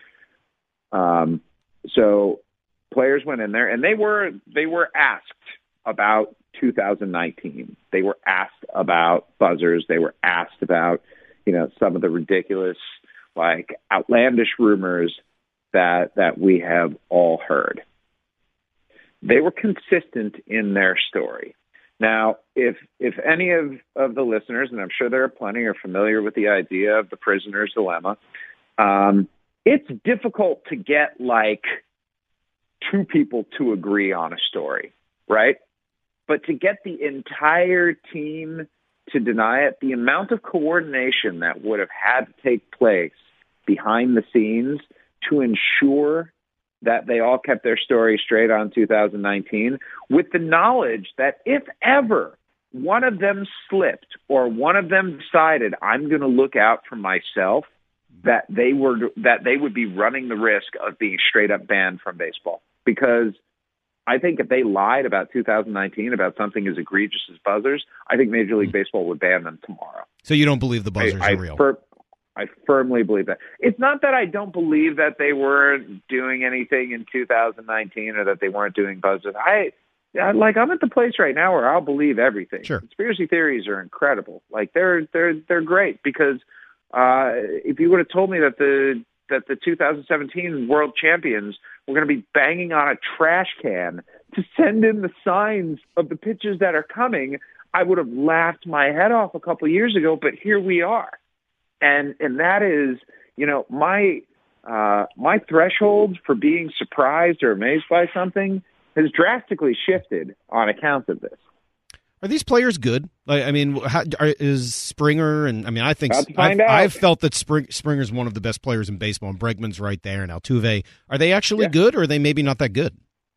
Um, so players went in there, and they were they were asked about two thousand nineteen. They were asked about buzzers. They were asked about, you know, some of the ridiculous, like, outlandish rumors that that we have all heard. They were consistent in their story. Now, if if any of, of the listeners, and I'm sure there are plenty, are familiar with the idea of the prisoner's dilemma, um, it's difficult to get, like, two people to agree on a story, right? But to get the entire team to deny it, the amount of coordination that would have had to take place behind the scenes to ensure that they all kept their story straight on two thousand nineteen, with the knowledge that if ever one of them slipped or one of them decided, I'm going to look out for myself, that they were that they would be running the risk of being straight up banned from baseball. Because I think if they lied about two thousand nineteen, about something as egregious as buzzers, I think Major League Baseball would ban them tomorrow. So you don't believe the buzzers I, I are real? fir- I firmly believe that. It's not that I don't believe that they weren't doing anything in two thousand nineteen or that they weren't doing buzzers. I, I like I'm at the place right now where I'll believe everything. Sure. Conspiracy theories are incredible. Like they're they're they're great because uh, if you would have told me that the that the two thousand seventeen world champions were going to be banging on a trash can to send in the signs of the pitches that are coming, I would have laughed my head off a couple of years ago. But here we are. and and that is, you know, my uh, my threshold for being surprised or amazed by something has drastically shifted on account of this. Are these players good? Like, I mean, how, are, is Springer and I mean, I think About to find I've, out. I've felt that Spring, Springer's one of the best players in baseball, and Bregman's right there, and Altuve. Are they actually Yeah. good, or are they maybe not that good?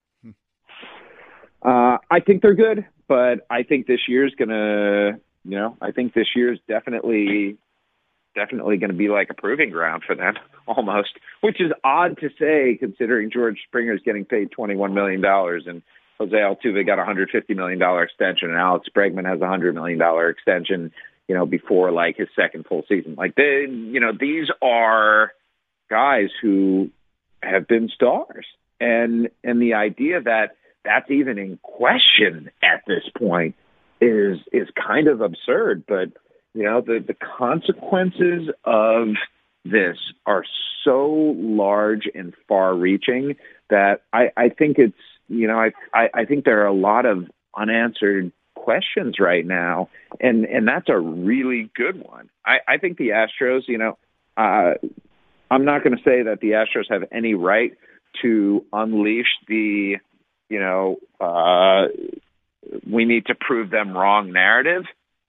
Uh, I think they're good, but I think this year's gonna, you know, I think this year's definitely, definitely going to be like a proving ground for them, almost. Which is odd to say, considering George Springer's getting paid twenty-one million dollars and Jose Altuve got a one hundred fifty million dollars extension, and Alex Bregman has a one hundred million dollars extension, you know, before like his second full season. Like they, you know, these are guys who have been stars, and and the idea that that's even in question at this point is is kind of absurd. But you know, the the consequences of this are so large and far-reaching that I, I think it's, you know, I, I I think there are a lot of unanswered questions right now, and and that's a really good one. I, I think the Astros, you know, uh, I'm not going to say that the Astros have any right to unleash the, you know, uh, we need to prove them wrong narrative,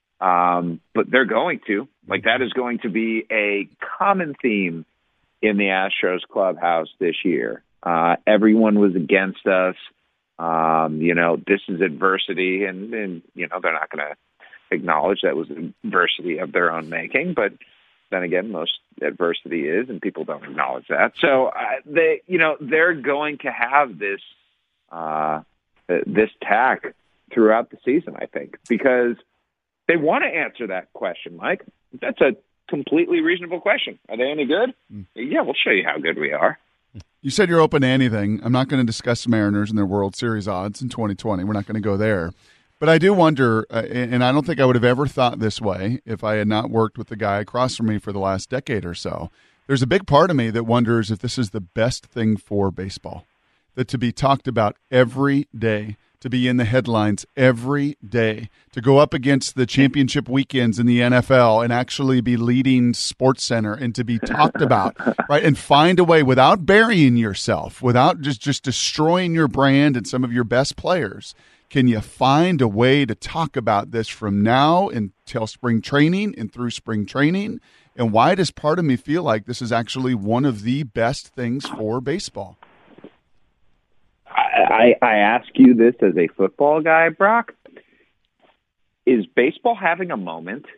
um, but they're going to. Like, that is going to be a common theme in the Astros clubhouse this year. Uh, everyone was against us. Um, you know, this is adversity, and, and you know, they're not going to acknowledge that was adversity of their own making, but then again, most adversity is, and people don't acknowledge that. So uh, they, you know, they're going to have this uh, this tack throughout the season, I think, because they want to answer that question, Mike. That's a completely reasonable question. Are they any good? Mm. Yeah, we'll show you how good we are. You said you're open to anything. I'm not going to discuss the Mariners and their World Series odds in twenty twenty. We're not going to go there. But I do wonder, uh, and I don't think I would have ever thought this way if I had not worked with the guy across from me for the last decade or so. There's a big part of me that wonders if this is the best thing for baseball, that to be talked about every day, to be in the headlines every day, to go up against the championship weekends in the N F L and actually be leading SportsCenter and to be talked about, right? And find a way without burying yourself, without just, just destroying your brand and some of your best players. Can you find a way to talk about this from now until spring training and through spring training? And why does part of me feel like this is actually one of the best things for baseball? I, I ask you this as a football guy, Brock. Is baseball having a moment?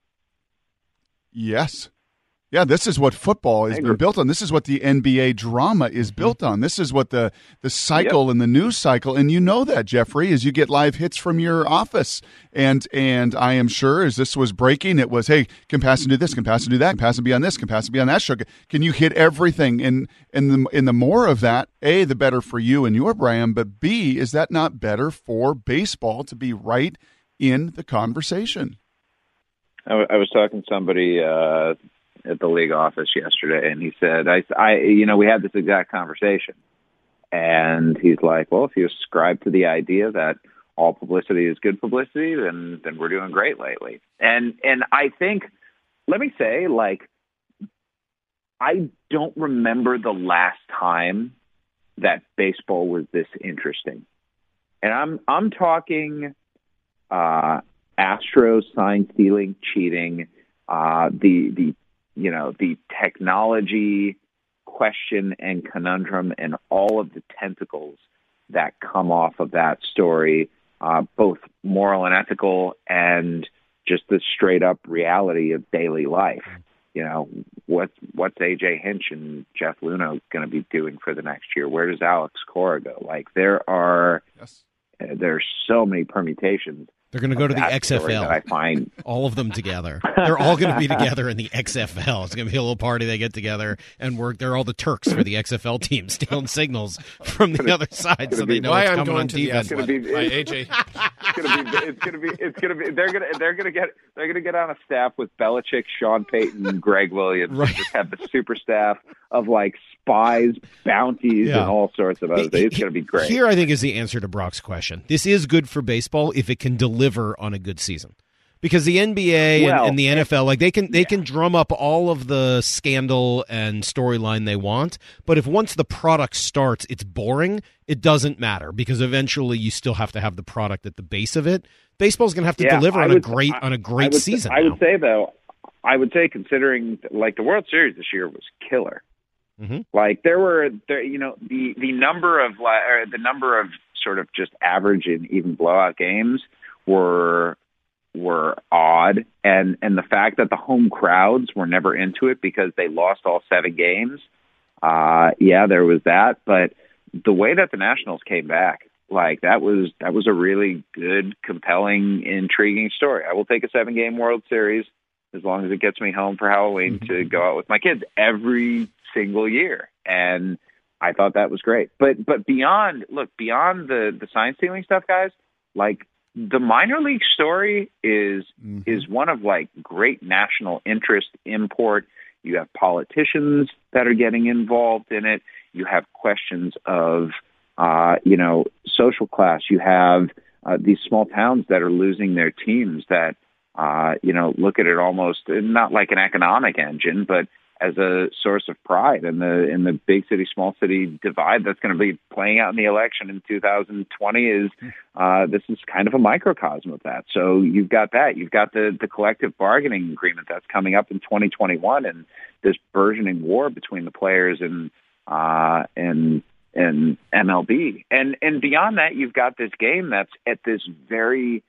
Yes. Yeah, this is what football has been built on. This is what the N B A drama is built on. This is what the, the cycle yep. and the news cycle, and you know that, Jeffrey, as you get live hits from your office. And and I am sure as this was breaking, it was, hey, can Passan do this? Can Passan do that? Can Passan be on this? Can Passan be on that show? Can you hit everything? And, and, the, and the more of that, A, the better for you and your brand, but B, is that not better for baseball to be right in the conversation? I, w- I was talking to somebody uh, at the league office yesterday, and he said, I, I, you know, we had this exact conversation. And he's like, well, if you ascribe to the idea that all publicity is good publicity, then, then we're doing great lately. And, and I think, let me say, like, I don't remember the last time that baseball was this interesting. And I'm, I'm talking, uh, Astros sign stealing, cheating, uh, the, the, you know, the technology question and conundrum and all of the tentacles that come off of that story, uh, both moral and ethical, and just the straight up reality of daily life. You know, what's, what's A J Hinch and Jeff Luhnow going to be doing for the next year? Where does Alex Cora go? Like, there are, yes. uh, there's so many permutations. They're going to go to the X F L. I find all of them together. They're all going to be together in the X F L. It's going to be a little party. They get together and work. They're all the Turks for the X F L team, stealing signals from the other side, so they know why it's I'm coming going on to T V. It's going to be by A J. It's going to be. It's going to be. It's going to be. They're going to. They're going to get. They're going to get on a staff with Belichick, Sean Payton, and Greg Williams. Right. And just have the super staff of like spies, bounties, Yeah. and all sorts of other things. It's going to be great. Here, I think, is the answer to Brock's question. This is good for baseball if it can deliver on a good season. Because the N B A Well, and, and the N F L, like they can they yeah. can drum up all of the scandal and storyline they want, but if once the product starts, it's boring. It doesn't matter because eventually you still have to have the product at the base of it. Baseball's going to have to Yeah, deliver I on a would- great I- on a I great would, season. I now. would say though, I would say considering like the World Series this year was killer. Mm-hmm. Like there were there, you know, the the number of li- or the number of sort of just average and even blowout games were were odd, and and the fact that the home crowds were never into it because they lost all seven games. Uh, yeah, there was that, but the way that the Nationals came back, like that was that was a really good, compelling, intriguing story. I will take a seven game World Series as long as it gets me home for Halloween mm-hmm. to go out with my kids every single year. And I thought that was great. But but beyond, look, beyond the, the sign stealing stuff, guys, like the minor league story is mm-hmm. is one of like great national interest import. You have politicians that are getting involved in it. You have questions of, uh, you know, social class. You have uh, these small towns that are losing their teams that, uh, you know, look at it almost not like an economic engine, but as a source of pride in the in the big city, small city divide that's going to be playing out in the election in two thousand twenty is uh, this is kind of a microcosm of that. So you've got that. You've got the, the collective bargaining agreement that's coming up in twenty twenty-one and this burgeoning war between the players and uh, and and M L B. And and beyond that, you've got this game that's at this very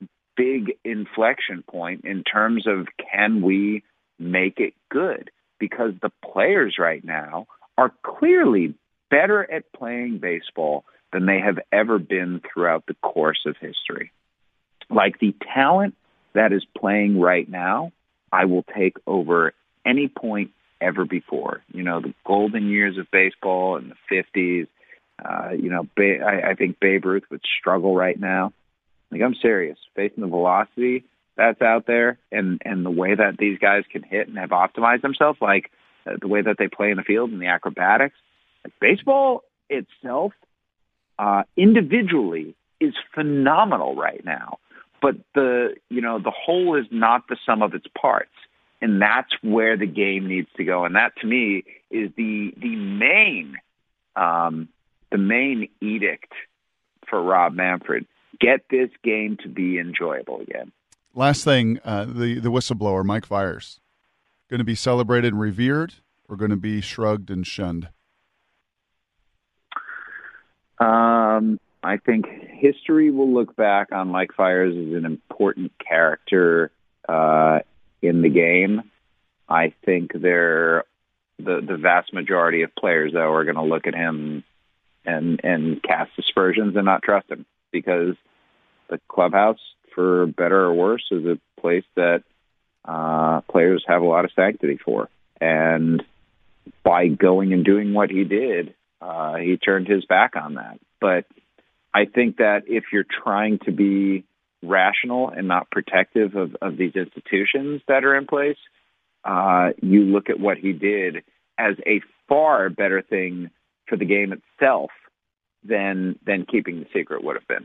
big inflection point in terms of can we make it good? Because the players right now are clearly better at playing baseball than they have ever been throughout the course of history. Like the talent that is playing right now, I will take over any point ever before. You know, the golden years of baseball in the fifties, uh, you know, ba- I, I think Babe Ruth would struggle right now. Like, I'm serious. Facing the velocity that's out there and, and the way that these guys can hit and have optimized themselves, like uh, the way that they play in the field and the acrobatics. Like, baseball itself, uh, individually is phenomenal right now. But the, you know, the whole is not the sum of its parts. And that's where the game needs to go. And that to me is the, the main, um, the main edict for Rob Manfred. Get this game to be enjoyable again. Last thing, uh, the, the whistleblower, Mike Fiers, going to be celebrated and revered or going to be shrugged and shunned? Um, I think history will look back on Mike Fiers as an important character uh, in the game. I think they're, the, the vast majority of players, though, are going to look at him and, and cast aspersions and not trust him because the clubhouse, for better or worse, is a place that uh, players have a lot of sanctity for. And by going and doing what he did, uh, he turned his back on that. But I think that if you're trying to be rational and not protective of, of these institutions that are in place, uh, you look at what he did as a far better thing for the game itself than than keeping the secret would have been.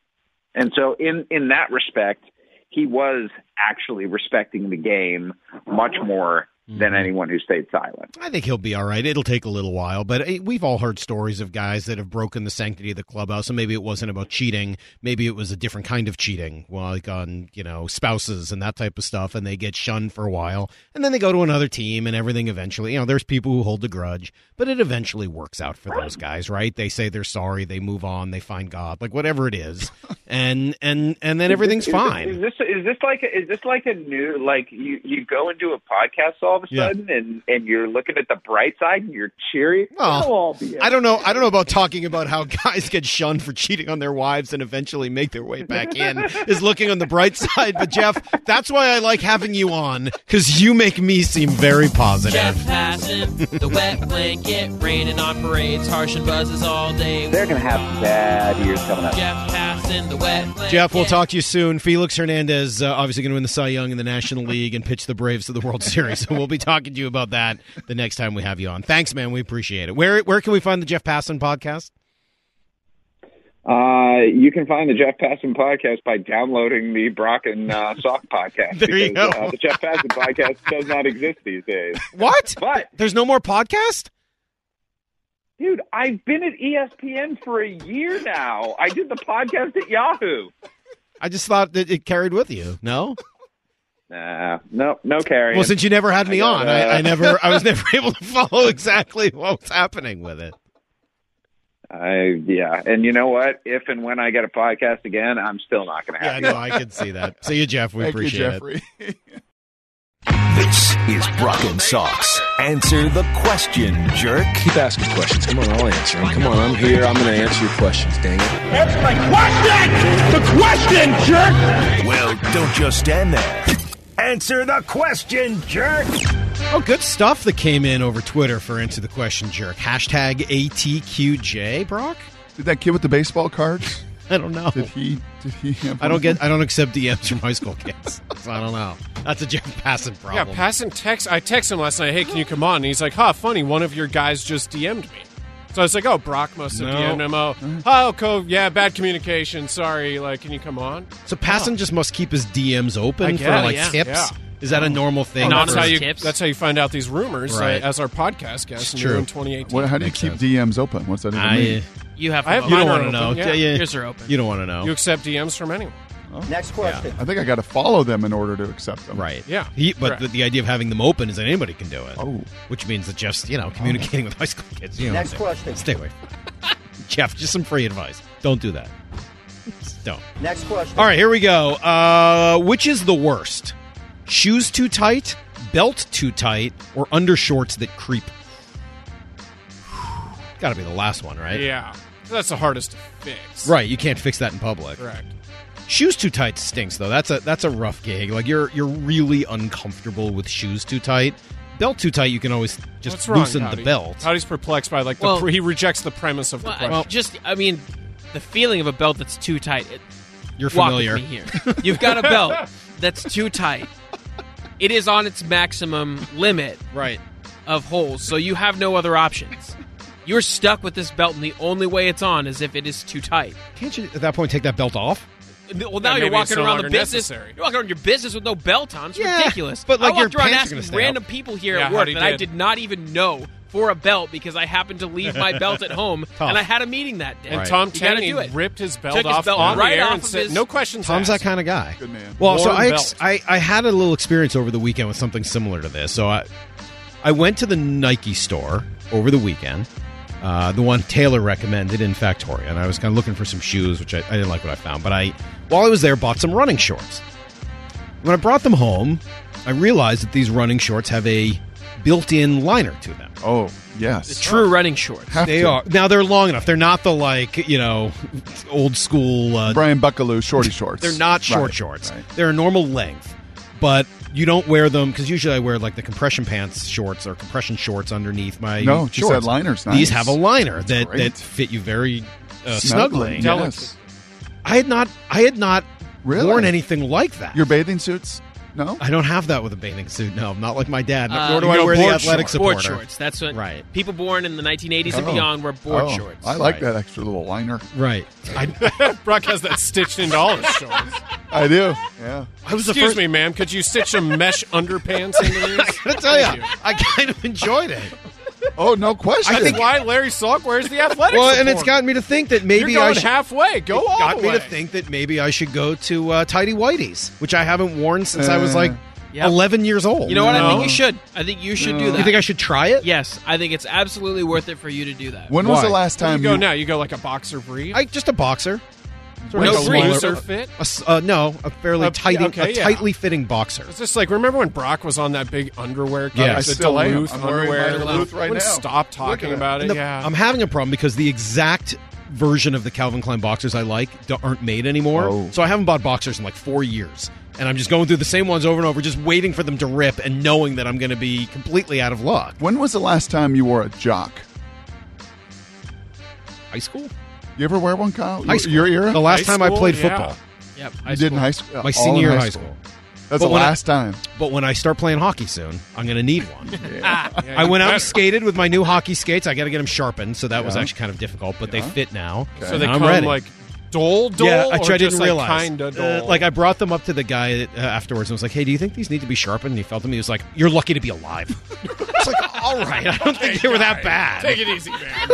And so in, in that respect, he was actually respecting the game much more than anyone who stayed silent. I think he'll be all right. It'll take a little while, but we've all heard stories of guys that have broken the sanctity of the clubhouse, and maybe it wasn't about cheating. Maybe it was a different kind of cheating, like on, you know, spouses and that type of stuff, and they get shunned for a while, and then they go to another team, and everything eventually, you know, there's people who hold a grudge, but it eventually works out for those guys, right? They say they're sorry, they move on, they find God, like whatever it is, and and and then everything's is, fine. Is this is this like a, is this like a new, like you, you go into a podcast all of a sudden yeah. and, and you're looking at the bright side and you're cheering? Well, I don't know. I don't know about talking about how guys get shunned for cheating on their wives and eventually make their way back in is looking on the bright side. But Jeff, that's why I like having you on, because you make me seem very positive. Jeff Passan, the wet blanket, raining on parades, harsh and buzzes all day. They're going to have bad years coming up. Jeff Passan, the wet blanket. Jeff, we'll talk to you soon. Felix Hernandez uh, obviously going to win the Cy Young in the National League and pitch the Braves to the World Series. So we'll be talking to you about that the next time we have you on. Thanks, man. We appreciate it. Where where can we find the Jeff Passan podcast? Uh, you can find the Jeff Passan podcast by downloading the Brock and uh, Sock podcast. There you because, go. Uh, the Jeff Passan podcast does not exist these days. What? But There's no more podcast? dude, I've been at E S P N for a year now. I did the podcast at Yahoo. I just thought that it carried with you. No? Nah, no, no carrying. Well, since you never had me I got, on, I, uh, I never, I was never able to follow exactly what was happening with it. I yeah, and you know what? If and when I get a podcast again, I'm still not going to have Yeah, you. no, I can see that. See you, Jeff. We Thank you, appreciate Jeffrey. it. This is Brock and Socks. Answer the question, jerk. Keep asking questions. Come on, I'll answer them. Come on, I'm here. I'm going to answer your questions, dang it. Answer my question! The question, jerk! Well, don't just stand there. Answer the question, jerk. Oh, good stuff that came in over Twitter for Answer the Question, Jerk. Hashtag A T Q J, Brock? Did that kid with the baseball cards? I don't know. Did he? Did he? Have I don't get. I don't accept D Ms from high school kids. So I don't know. That's a Jeff Passan Yeah, problem. Passan text. I texted him last night. Hey, can you come on? And he's like, "Huh, funny. One of your guys just D M'd me." So I was like, "Oh, Brock must have No. D M'd him." Oh, oh, co- yeah, bad communication. Sorry. Like, can you come on? So Passan just must keep his D Ms open I for guess, like yeah. tips. Yeah. Is that a normal thing? And that's for- how you. tips. That's how you find out these rumors uh, Right. as our podcast guest. It's in true. twenty eighteen. What, how do you Makes keep sense. D Ms open? What's that even I, mean? You have. I have them you open. don't mine want to are know. open, Yeah, yeah. yeah. Yours are open. You don't want to know. You accept D Ms from anyone. Next question. I think I got to follow them in order to accept them. Right. Yeah, He, but correct. the, the idea of having them open is that anybody can do it. Oh. Which means that just, you know, communicating with high school kids. You know Next what I'm saying. question. Stay away. Jeff, just some free advice. Don't do that. Just don't. Next question. All right, here we go. Uh, which is the worst? Shoes too tight, belt too tight, or undershorts that creep? Got to be the last one, right? Yeah, that's the hardest to fix. Right, you can't fix that in public. Correct. Shoes too tight stinks though. That's a that's a rough gig. Like you're you're really uncomfortable with shoes too tight. Belt too tight, you can always just What's wrong, loosen Howdy? the belt. Howdy's perplexed by like the Well- pre- he rejects the premise of the Well, question. I- just, I mean, the feeling of a belt that's too tight. It, You're walk familiar. with me here. You've got a belt that's too tight. It is on its maximum limit Right. of holes, so you have no other options. You're stuck with this belt, and the only way it's on is if it is too tight. Can't you at that point take that belt off? Well, now Yeah, you're maybe it's walking no around the longer business. necessary. You're walking around your business with no belt on. It's Yeah, ridiculous. but, like, I walked your around pants are asking gonna stay random up. people here Yeah, at work Howdy that I did. did not even know for a belt because I happened to leave my belt at home, Tough. and I had a meeting that day. And Right. Tom You gotta Tenney do it. ripped his belt Took his off belt on right the air off and of said, his- "No questions Tom's asked." that kind of guy. Good man. Well, so Warm I, belt. ex- I I had a little experience over the weekend with something similar to this. So I I went to the Nike store over the weekend, uh, the one Taylor recommended in Factoria, and I was kind of looking for some shoes, which I, I didn't like what I found. But I, while I was there, bought some running shorts. When I brought them home, I realized that these running shorts have a built-in liner to them. Oh, yes. The true running shorts. Have They to. are now they're long enough. They're not the like you know old school. Uh, Brian Buckaloo shorty shorts. They're not short Right, shorts. right. They're a normal length, but you don't wear them because usually I wear like the compression pants shorts or compression shorts underneath my No, just shorts. that liner's nice. These have a liner that, Great. that fit you very uh, Snugly, snugly. yes. I had not I had not Really? worn anything like that. Your bathing suits? No? I don't have that with a bathing suit. No, not like my dad. Uh, nor do you I go wear the board athletic shorts. Board supporter. shorts. That's what Right. people born in the nineteen eighties and Oh. beyond wear board Oh, shorts. I like Right. that extra little liner. Right. I, Brock has that stitched into all his shorts. I do. Yeah. I was the Excuse first. me, ma'am. Could you stitch some mesh underpants into these? I gotta tell Thank you, you. I kind of enjoyed it. Oh, no question. That's why Larry Salk wears the athletic Well, and it's supporter. gotten me to think that maybe You're I going should. halfway. Go it all got the me way. to think that maybe I should go to uh, Tidy Whitey's, which I haven't worn since I was Uh, like Yep. eleven years old. You know what? I No. think you should. I think you should do that. You think I should try it? Yes, I think it's absolutely worth it for you to do that. When was Why? the last Where do time you go you now? You go like a boxer brief? I just a boxer. Sort No of like a brief. looser fit? A s- uh, no, a fairly Uh, tight, okay, a yeah. tightly fitting boxer. It's just like, remember when Brock was on that big underwear kick? Yeah, I the still am. Duluth I'm wearing underwear. my Duluth right Wouldn't now. Stop Look talking at about And it. the- Yeah. I'm having a problem because the exact version of the Calvin Klein boxers I like don't- aren't made anymore. Oh. So I haven't bought boxers in like four years. And I'm just going through the same ones over and over, just waiting for them to rip and knowing that I'm going to be completely out of luck. When was the last time you wore a jock? High school? You ever wear one, Kyle? High school. Your era? The last High time I school? played Yeah. football. Yep. You did in high school? My All senior in year of high school. That's But the when I- last time. But when I start playing hockey soon, I'm going to need one. Ah, I went out and skated with my new hockey skates. I got to get them sharpened, so that was Yeah. actually kind of difficult, but Yeah. they fit now. Okay. So they And I'm come ready. like dull, dull, yeah, or actually, I just didn't like realize. kind of dull. Uh, like I brought them up to the guy uh, afterwards and was like, "Hey, do you think these need to be sharpened?" And he felt them. He was like, "You're lucky to be alive." It's like, all right, I don't think they were that bad. Take it easy, man.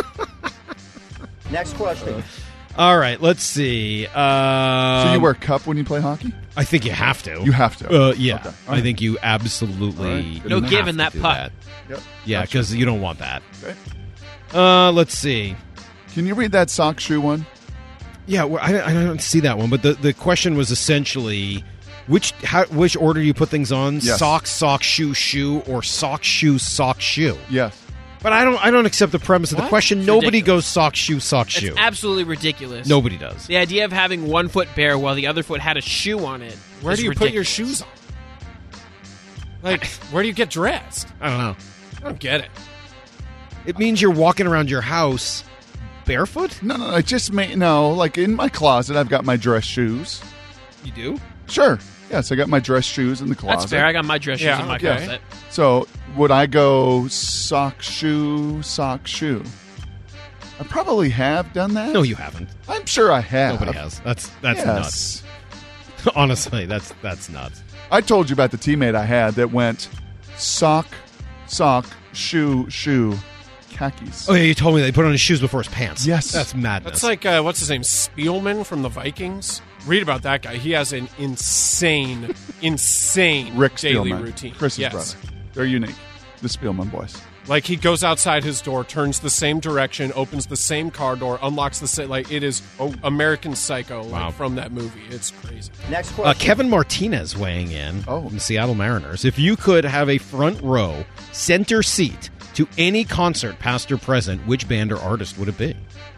Next question. All right, let's see. Uh, So you wear a cup when you play hockey? I think you have to. You have to. Uh, yeah, Okay. All I right. think you absolutely All right. Good No enough. giving have that to do puck. that. Yep. Yeah, Gotcha. because you don't want that. Okay. Uh, let's see. Can you read that sock shoe one? Yeah, well, I, I don't see that one, but the, the question was essentially which how, which order you put things on: Yes. sock, sock, shoe, shoe, or sock, shoe, sock, shoe. Yes. But I don't I don't accept the premise of the What? question. It's Nobody ridiculous. goes sock, shoe, sock, It's shoe. absolutely ridiculous. Nobody does. The idea of having one foot bare while the other foot had a shoe on it. Where is do you put your ridiculous. shoes on? Like, where do you get dressed? I don't know. I don't get it. It means you're walking around your house barefoot. No, no, I just may no. Like in my closet, I've got my dress shoes. You do? Sure. Yes, I got my dress shoes in the closet. That's fair. I got my dress shoes Yeah, in my okay. closet. So would I go sock shoe sock shoe? I probably have done that. No, you haven't. I'm sure I have. Nobody has. That's that's Yes. nuts. Honestly, that's that's nuts. I told you about the teammate I had that went sock, sock, shoe, shoe, khakis. Oh yeah, you told me they put on his shoes before his pants. Yes. that's madness. That's like, uh, what's his name? Spielman from the Vikings. Read about that guy. He has an insane, insane Rick daily Spielman, routine. Chris's yes. brother. They're unique. The Spielman boys. Like, he goes outside his door, turns the same direction, opens the same car door, unlocks the same. Like, it is oh, American Psycho, like, Wow. from that movie. It's crazy. Next question. Uh, Kevin Martinez weighing in Oh. from the Seattle Mariners. If you could have a front row, center seat to any concert, past or present, which band or artist would it be?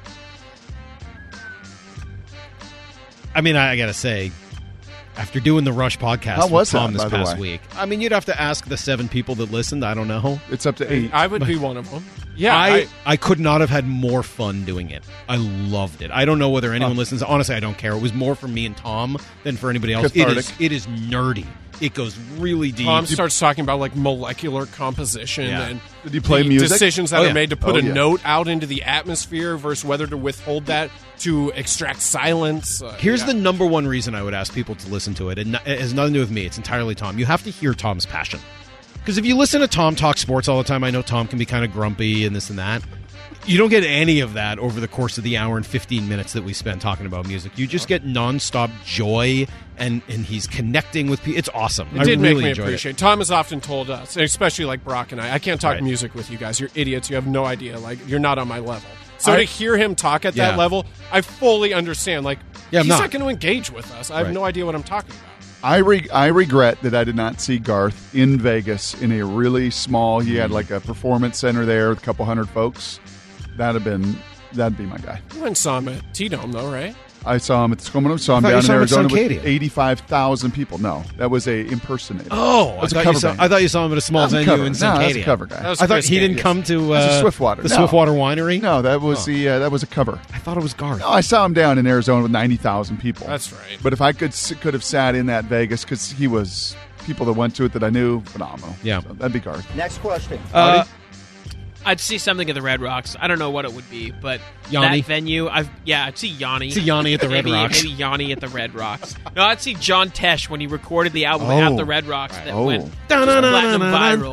I mean, I, I gotta say, after doing the Rush podcast How was with Tom that, this by the past way? week, I mean, you'd have to ask the seven people that listened. I don't know. It's up to eight. I would be one of them. Yeah. I, I, I could not have had more fun doing it. I loved it. I don't know whether anyone listens. Honestly, I don't care. It was more for me and Tom than for anybody else. It Cathartic. is, it is nerdy. It goes really deep. Tom starts talking about like molecular composition Yeah. and Did you play the music? decisions that Oh, are yeah. made to put Oh, a yeah. note out into the atmosphere versus whether to withhold that to extract silence. Uh, Here's yeah. the number one reason I would ask people to listen to it, and not- it has nothing to do with me. It's entirely Tom. You have to hear Tom's passion. Because if you listen to Tom talk sports all the time, I know Tom can be kind of grumpy and this and that. You don't get any of that over the course of the hour and fifteen minutes that we spend talking about music. You just get nonstop joy, and, and he's connecting with people. It's awesome. It I did really make me enjoyed appreciate. it. Tom has often told us, especially like Brock and I, I can't talk Right. music with you guys. You're idiots. You have no idea. Like, you're not on my level. So I- to hear him talk at that Yeah. level, I fully understand. Like, Yeah, I'm he's not. not, going to engage with us. I have Right. no idea what I'm talking about. I re- I regret that I did not see Garth in Vegas in a really small. He had like a performance center there with a couple hundred folks. That'd have been that'd be my guy. You went and saw him at T-Dome, though, right? I saw him at the Scomo. Saw him I thought you down in saw him at Arizona with Suncadia. eighty-five thousand people. No, that was a impersonator. Oh, I That's a thought, you cover saw, band. I thought you saw him at a small That's a venue cover. in No, that's a Suncadia. cover guy. That was I thought Chris he didn't Gaines. come to That's uh, a Swiftwater. the No. Swiftwater Winery. No, that was Oh. the uh, that was a cover. I thought it was Garth. No, I saw him down in Arizona with ninety thousand people. That's right. But if I could s- could have sat in that Vegas because he was people that went to it that I knew phenomenal. Yeah. So that'd be Garth. Next question. Uh, I'd see something at the Red Rocks. I don't know what it would be, but Yanni? that venue, I've yeah, I'd see Yanni. See Yanni at the Red maybe, Rocks. Maybe Yanni at the Red Rocks. No, I'd see John Tesh when he recorded the album Oh. at the Red Rocks that Oh. went platinum viral.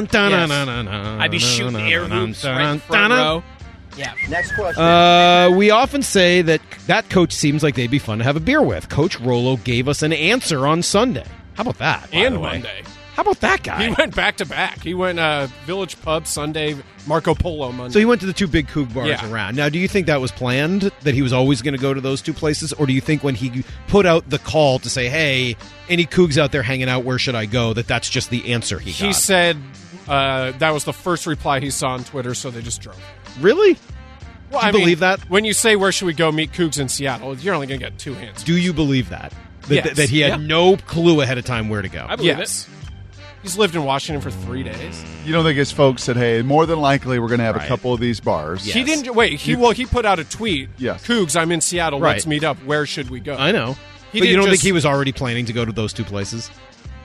I'd I'd be shooting air hoops right in front row. Yeah. Next question. Uh, we often say that that coach seems like they'd be fun to have a beer with. Coach Rolo gave us an answer on Sunday. How about that? by And the way? Monday. How about that guy? He went back to back. He went uh, Village Pub Sunday, Marco Polo Monday. So he went to the two big Coug bars Yeah. around. Now, do you think that was planned, that he was always going to go to those two places? Or do you think when he put out the call to say, hey, any Cougs out there hanging out, where should I go, that that's just the answer he got? He said uh, that was the first reply he saw on Twitter, so they just drove. Really? Well, Do you I mean, believe that? When you say where should we go meet Cougs in Seattle, you're only going to get two answers. Do you believe that? That, Yes. that he had Yeah. no clue ahead of time where to go? I believe Yes. He's lived in Washington for three days. You don't think his folks said, "Hey, more than likely we're going to have Right. a couple of these bars." Yeah. He Yes. didn't wait. He well, he put out a tweet. Yes. Cougs, I'm in Seattle. Right. Let's meet up. Where should we go? I know. He but you didn't don't just- think he was already planning to go to those two places?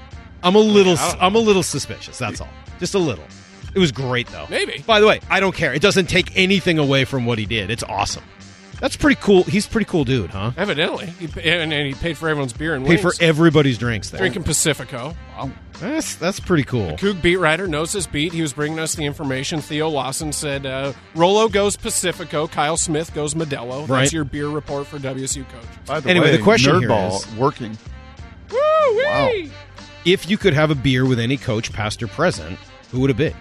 I'm a little. I'm a little suspicious. That's all. Just a little. It was great though. Maybe. By the way, I don't care. It doesn't take anything away from what he did. It's awesome. That's pretty cool. He's a pretty cool dude, huh? Evidently. He, and, and he paid for everyone's beer and Paid wings. for everybody's drinks there. Drinking Pacifico. Wow. That's that's pretty cool. The Coug beat writer knows his beat. He was bringing us the information. Theo Lawson said, uh, Rolo goes Pacifico. Kyle Smith goes Modelo. That's Right. your beer report for W S U coach. By the Anyway, way, the question Nerd here Ball is- working. Woo-wee! Wow. If you could have a beer with any coach, past or present, who would it be?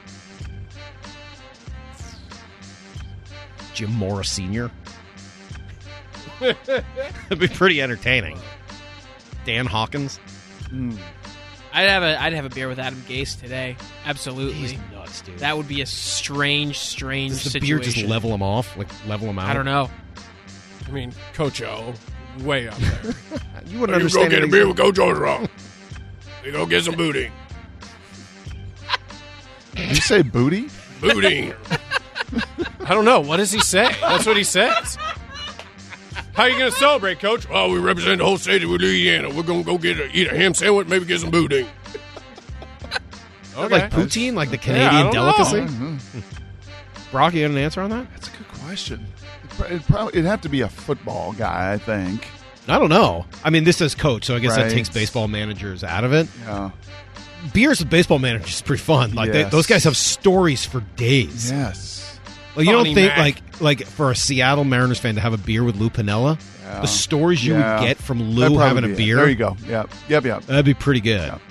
Jim Morris Senior That'd be pretty entertaining. Dan Hawkins. I'd have a I'd have a beer with Adam Gase today. Absolutely. He's nuts, dude. That would be a strange, strange Does the situation. beer just level him off? Like level him out? I don't know. I mean, Coach O, way up there. You wouldn't understand anything. with Coach O's wrong. We go get some booting. Did you say booty? Booting. I don't know. What does he say? That's what he says. How are you going to celebrate, Coach? Well, we represent the whole state of Louisiana. We're going to go get a, eat a ham sandwich, maybe get some booting. Okay. Like poutine, like the Yeah, I Canadian don't delicacy. know. Brock, you got an answer on that? That's a good question. It'd, probably, it'd have to be a football guy, I think. I don't know. I mean, this is coach, so I guess Right. that takes baseball managers out of it. Yeah. Beers with baseball managers is pretty fun. Like they, Yes. those guys have stories for days. Yes. Like, you don't Funny think Mac. like like for a Seattle Mariners fan to have a beer with Lou Piniella, Yeah. the stories you Yeah. would get from That'd Lou probably having a be it. beer. There you go. Yep. Yep. Yep. That'd be pretty good. Yeah.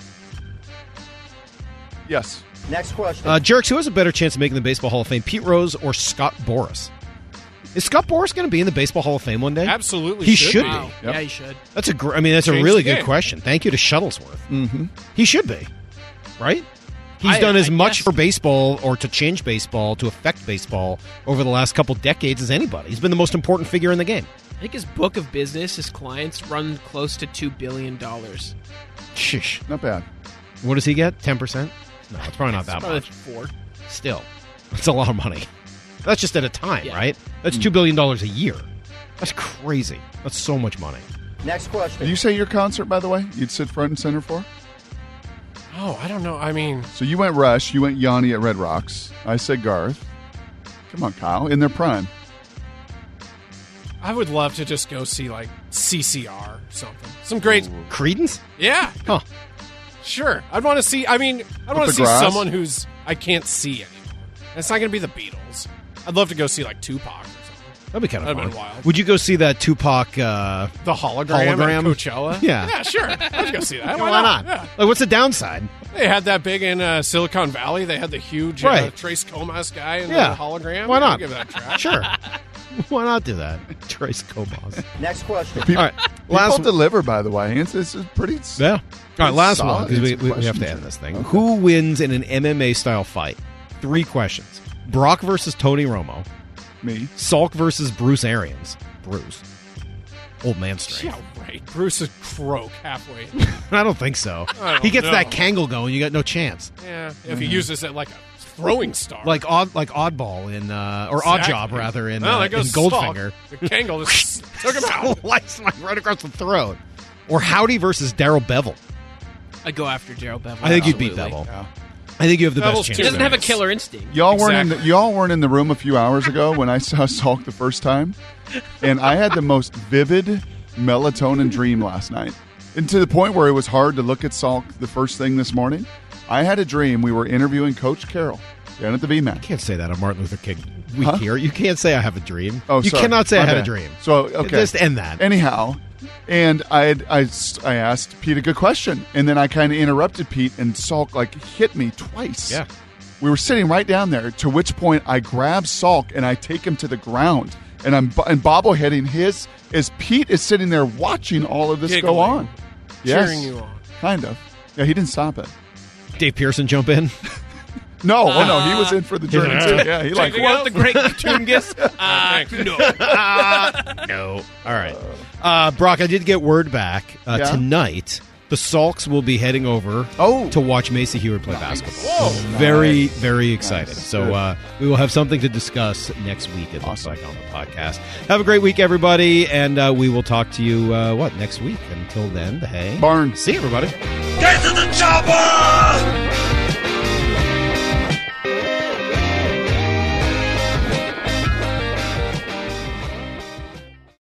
Yes. Next question. Uh, Jerks, who has a better chance of making the Baseball Hall of Fame, Pete Rose or Scott Boras? Is Scott Boras going to be in the Baseball Hall of Fame one day? Absolutely He should should be. be. Wow. Yep. Yeah, you should. That's a. Gr- I mean, that's a Change really the good game. question. Thank you to Shuttlesworth. Mm-hmm. He should be, right? He's I- done as I much guess. for baseball or to change baseball, to affect baseball over the last couple decades as anybody. He's been the most important figure in the game. I think his book of business, his clients run close to two billion dollars. Shish. Not bad. What does he get? ten percent? No, it's probably not that Probably much. four. Still, it's a lot of money. That's just at a time, Yeah. right? That's two billion dollars a year. That's crazy. That's so much money. Next question. Did you say your concert, by the way, you'd sit front and center for? Oh, I don't know. I mean, So you went Rush, you went Yanni at Red Rocks. I said Garth. Come on, Kyle, in their prime. I would love to just go see, like, C C R or something. Some great... Credence? Yeah. Huh. Sure. I'd want to see... I mean, I'd want the to see grass? someone who's I can't see anymore. It's not going to be the Beatles. I'd love to go see, like, Tupac or something. That'd be kind of That'd fun. been wild. Would you go see that Tupac? Uh, The hologram, Hologram? at Coachella? Yeah. Yeah, sure. I'd go see that. why, not? Yeah. Like, what's the downside? They had that big in uh, Silicon Valley. They had the huge uh, Right. Trace Comas guy in Yeah. the hologram. Why Yeah, not? I'd give that a try. Sure. Why not do that? Trace Comas. Next question. People, All right. people Last one. deliver, by the way. It's, it's pretty. Yeah. All right, last solid. one, because we, It's a we, we have to question. end this thing. Okay. Who wins in an M M A style fight? Three questions. Brock versus Tony Romo. Me. Salk versus Bruce Arians. Bruce. Old man strength. Yeah, right. Bruce would croak halfway. I don't think so. I don't He gets know. that Kangol going, you got no chance. Yeah, if he uses it like a throwing star. Like odd, like Oddball in, uh, or Exactly. Oddjob rather in, Well, uh, there in goes Goldfinger. Salk. The Kangol just took him out. Slice him right across the throat. Or Howdy versus Daryl Bevel. I'd go after Daryl Bevel. I think you'd beat absolutely. Bevel. I think you have the Bevel's best too He chance. doesn't have a Nice. killer instinct. Y'all weren't in Exactly. the, y'all weren't in the room a few hours ago when I saw Salk the first time, and I had the most vivid melatonin dream last night, and to the point where it was hard to look at Salk the first thing this morning. I had a dream we were interviewing Coach Carroll down at the V MAC. You can't say that on Martin Luther King week Huh? here. You can't say I have a dream. Oh, you sorry. cannot say My I had bad. a dream. So okay, Just end that. Anyhow, and I had, I I asked Pete a good question, and then I kind of interrupted Pete, and Salk like hit me twice. Yeah. We were sitting right down there. To which point I grab Salk and I take him to the ground, and I'm bo- and bobbleheading his as Pete is sitting there watching all of this Giggling. go on. Yes, Cheering you on. kind of. Yeah, he didn't stop it. Dave Pearson jump in. No, oh no, he was in for the journey too. Yeah, he like Checking out the great Tungus. Uh, no. No. All right. Uh, Brock, I did get word back. Uh, Yeah? Tonight, the Salks will be heading over Oh. to watch Macy Heward play basketball. Very, very excited. Nice. So Good. uh, we will have something to discuss next week, it looks like, on the podcast. Have a great week, everybody, and uh, we will talk to you, uh, what, next week? Until then, hey. Barnes. See you, everybody. Get to the chopper!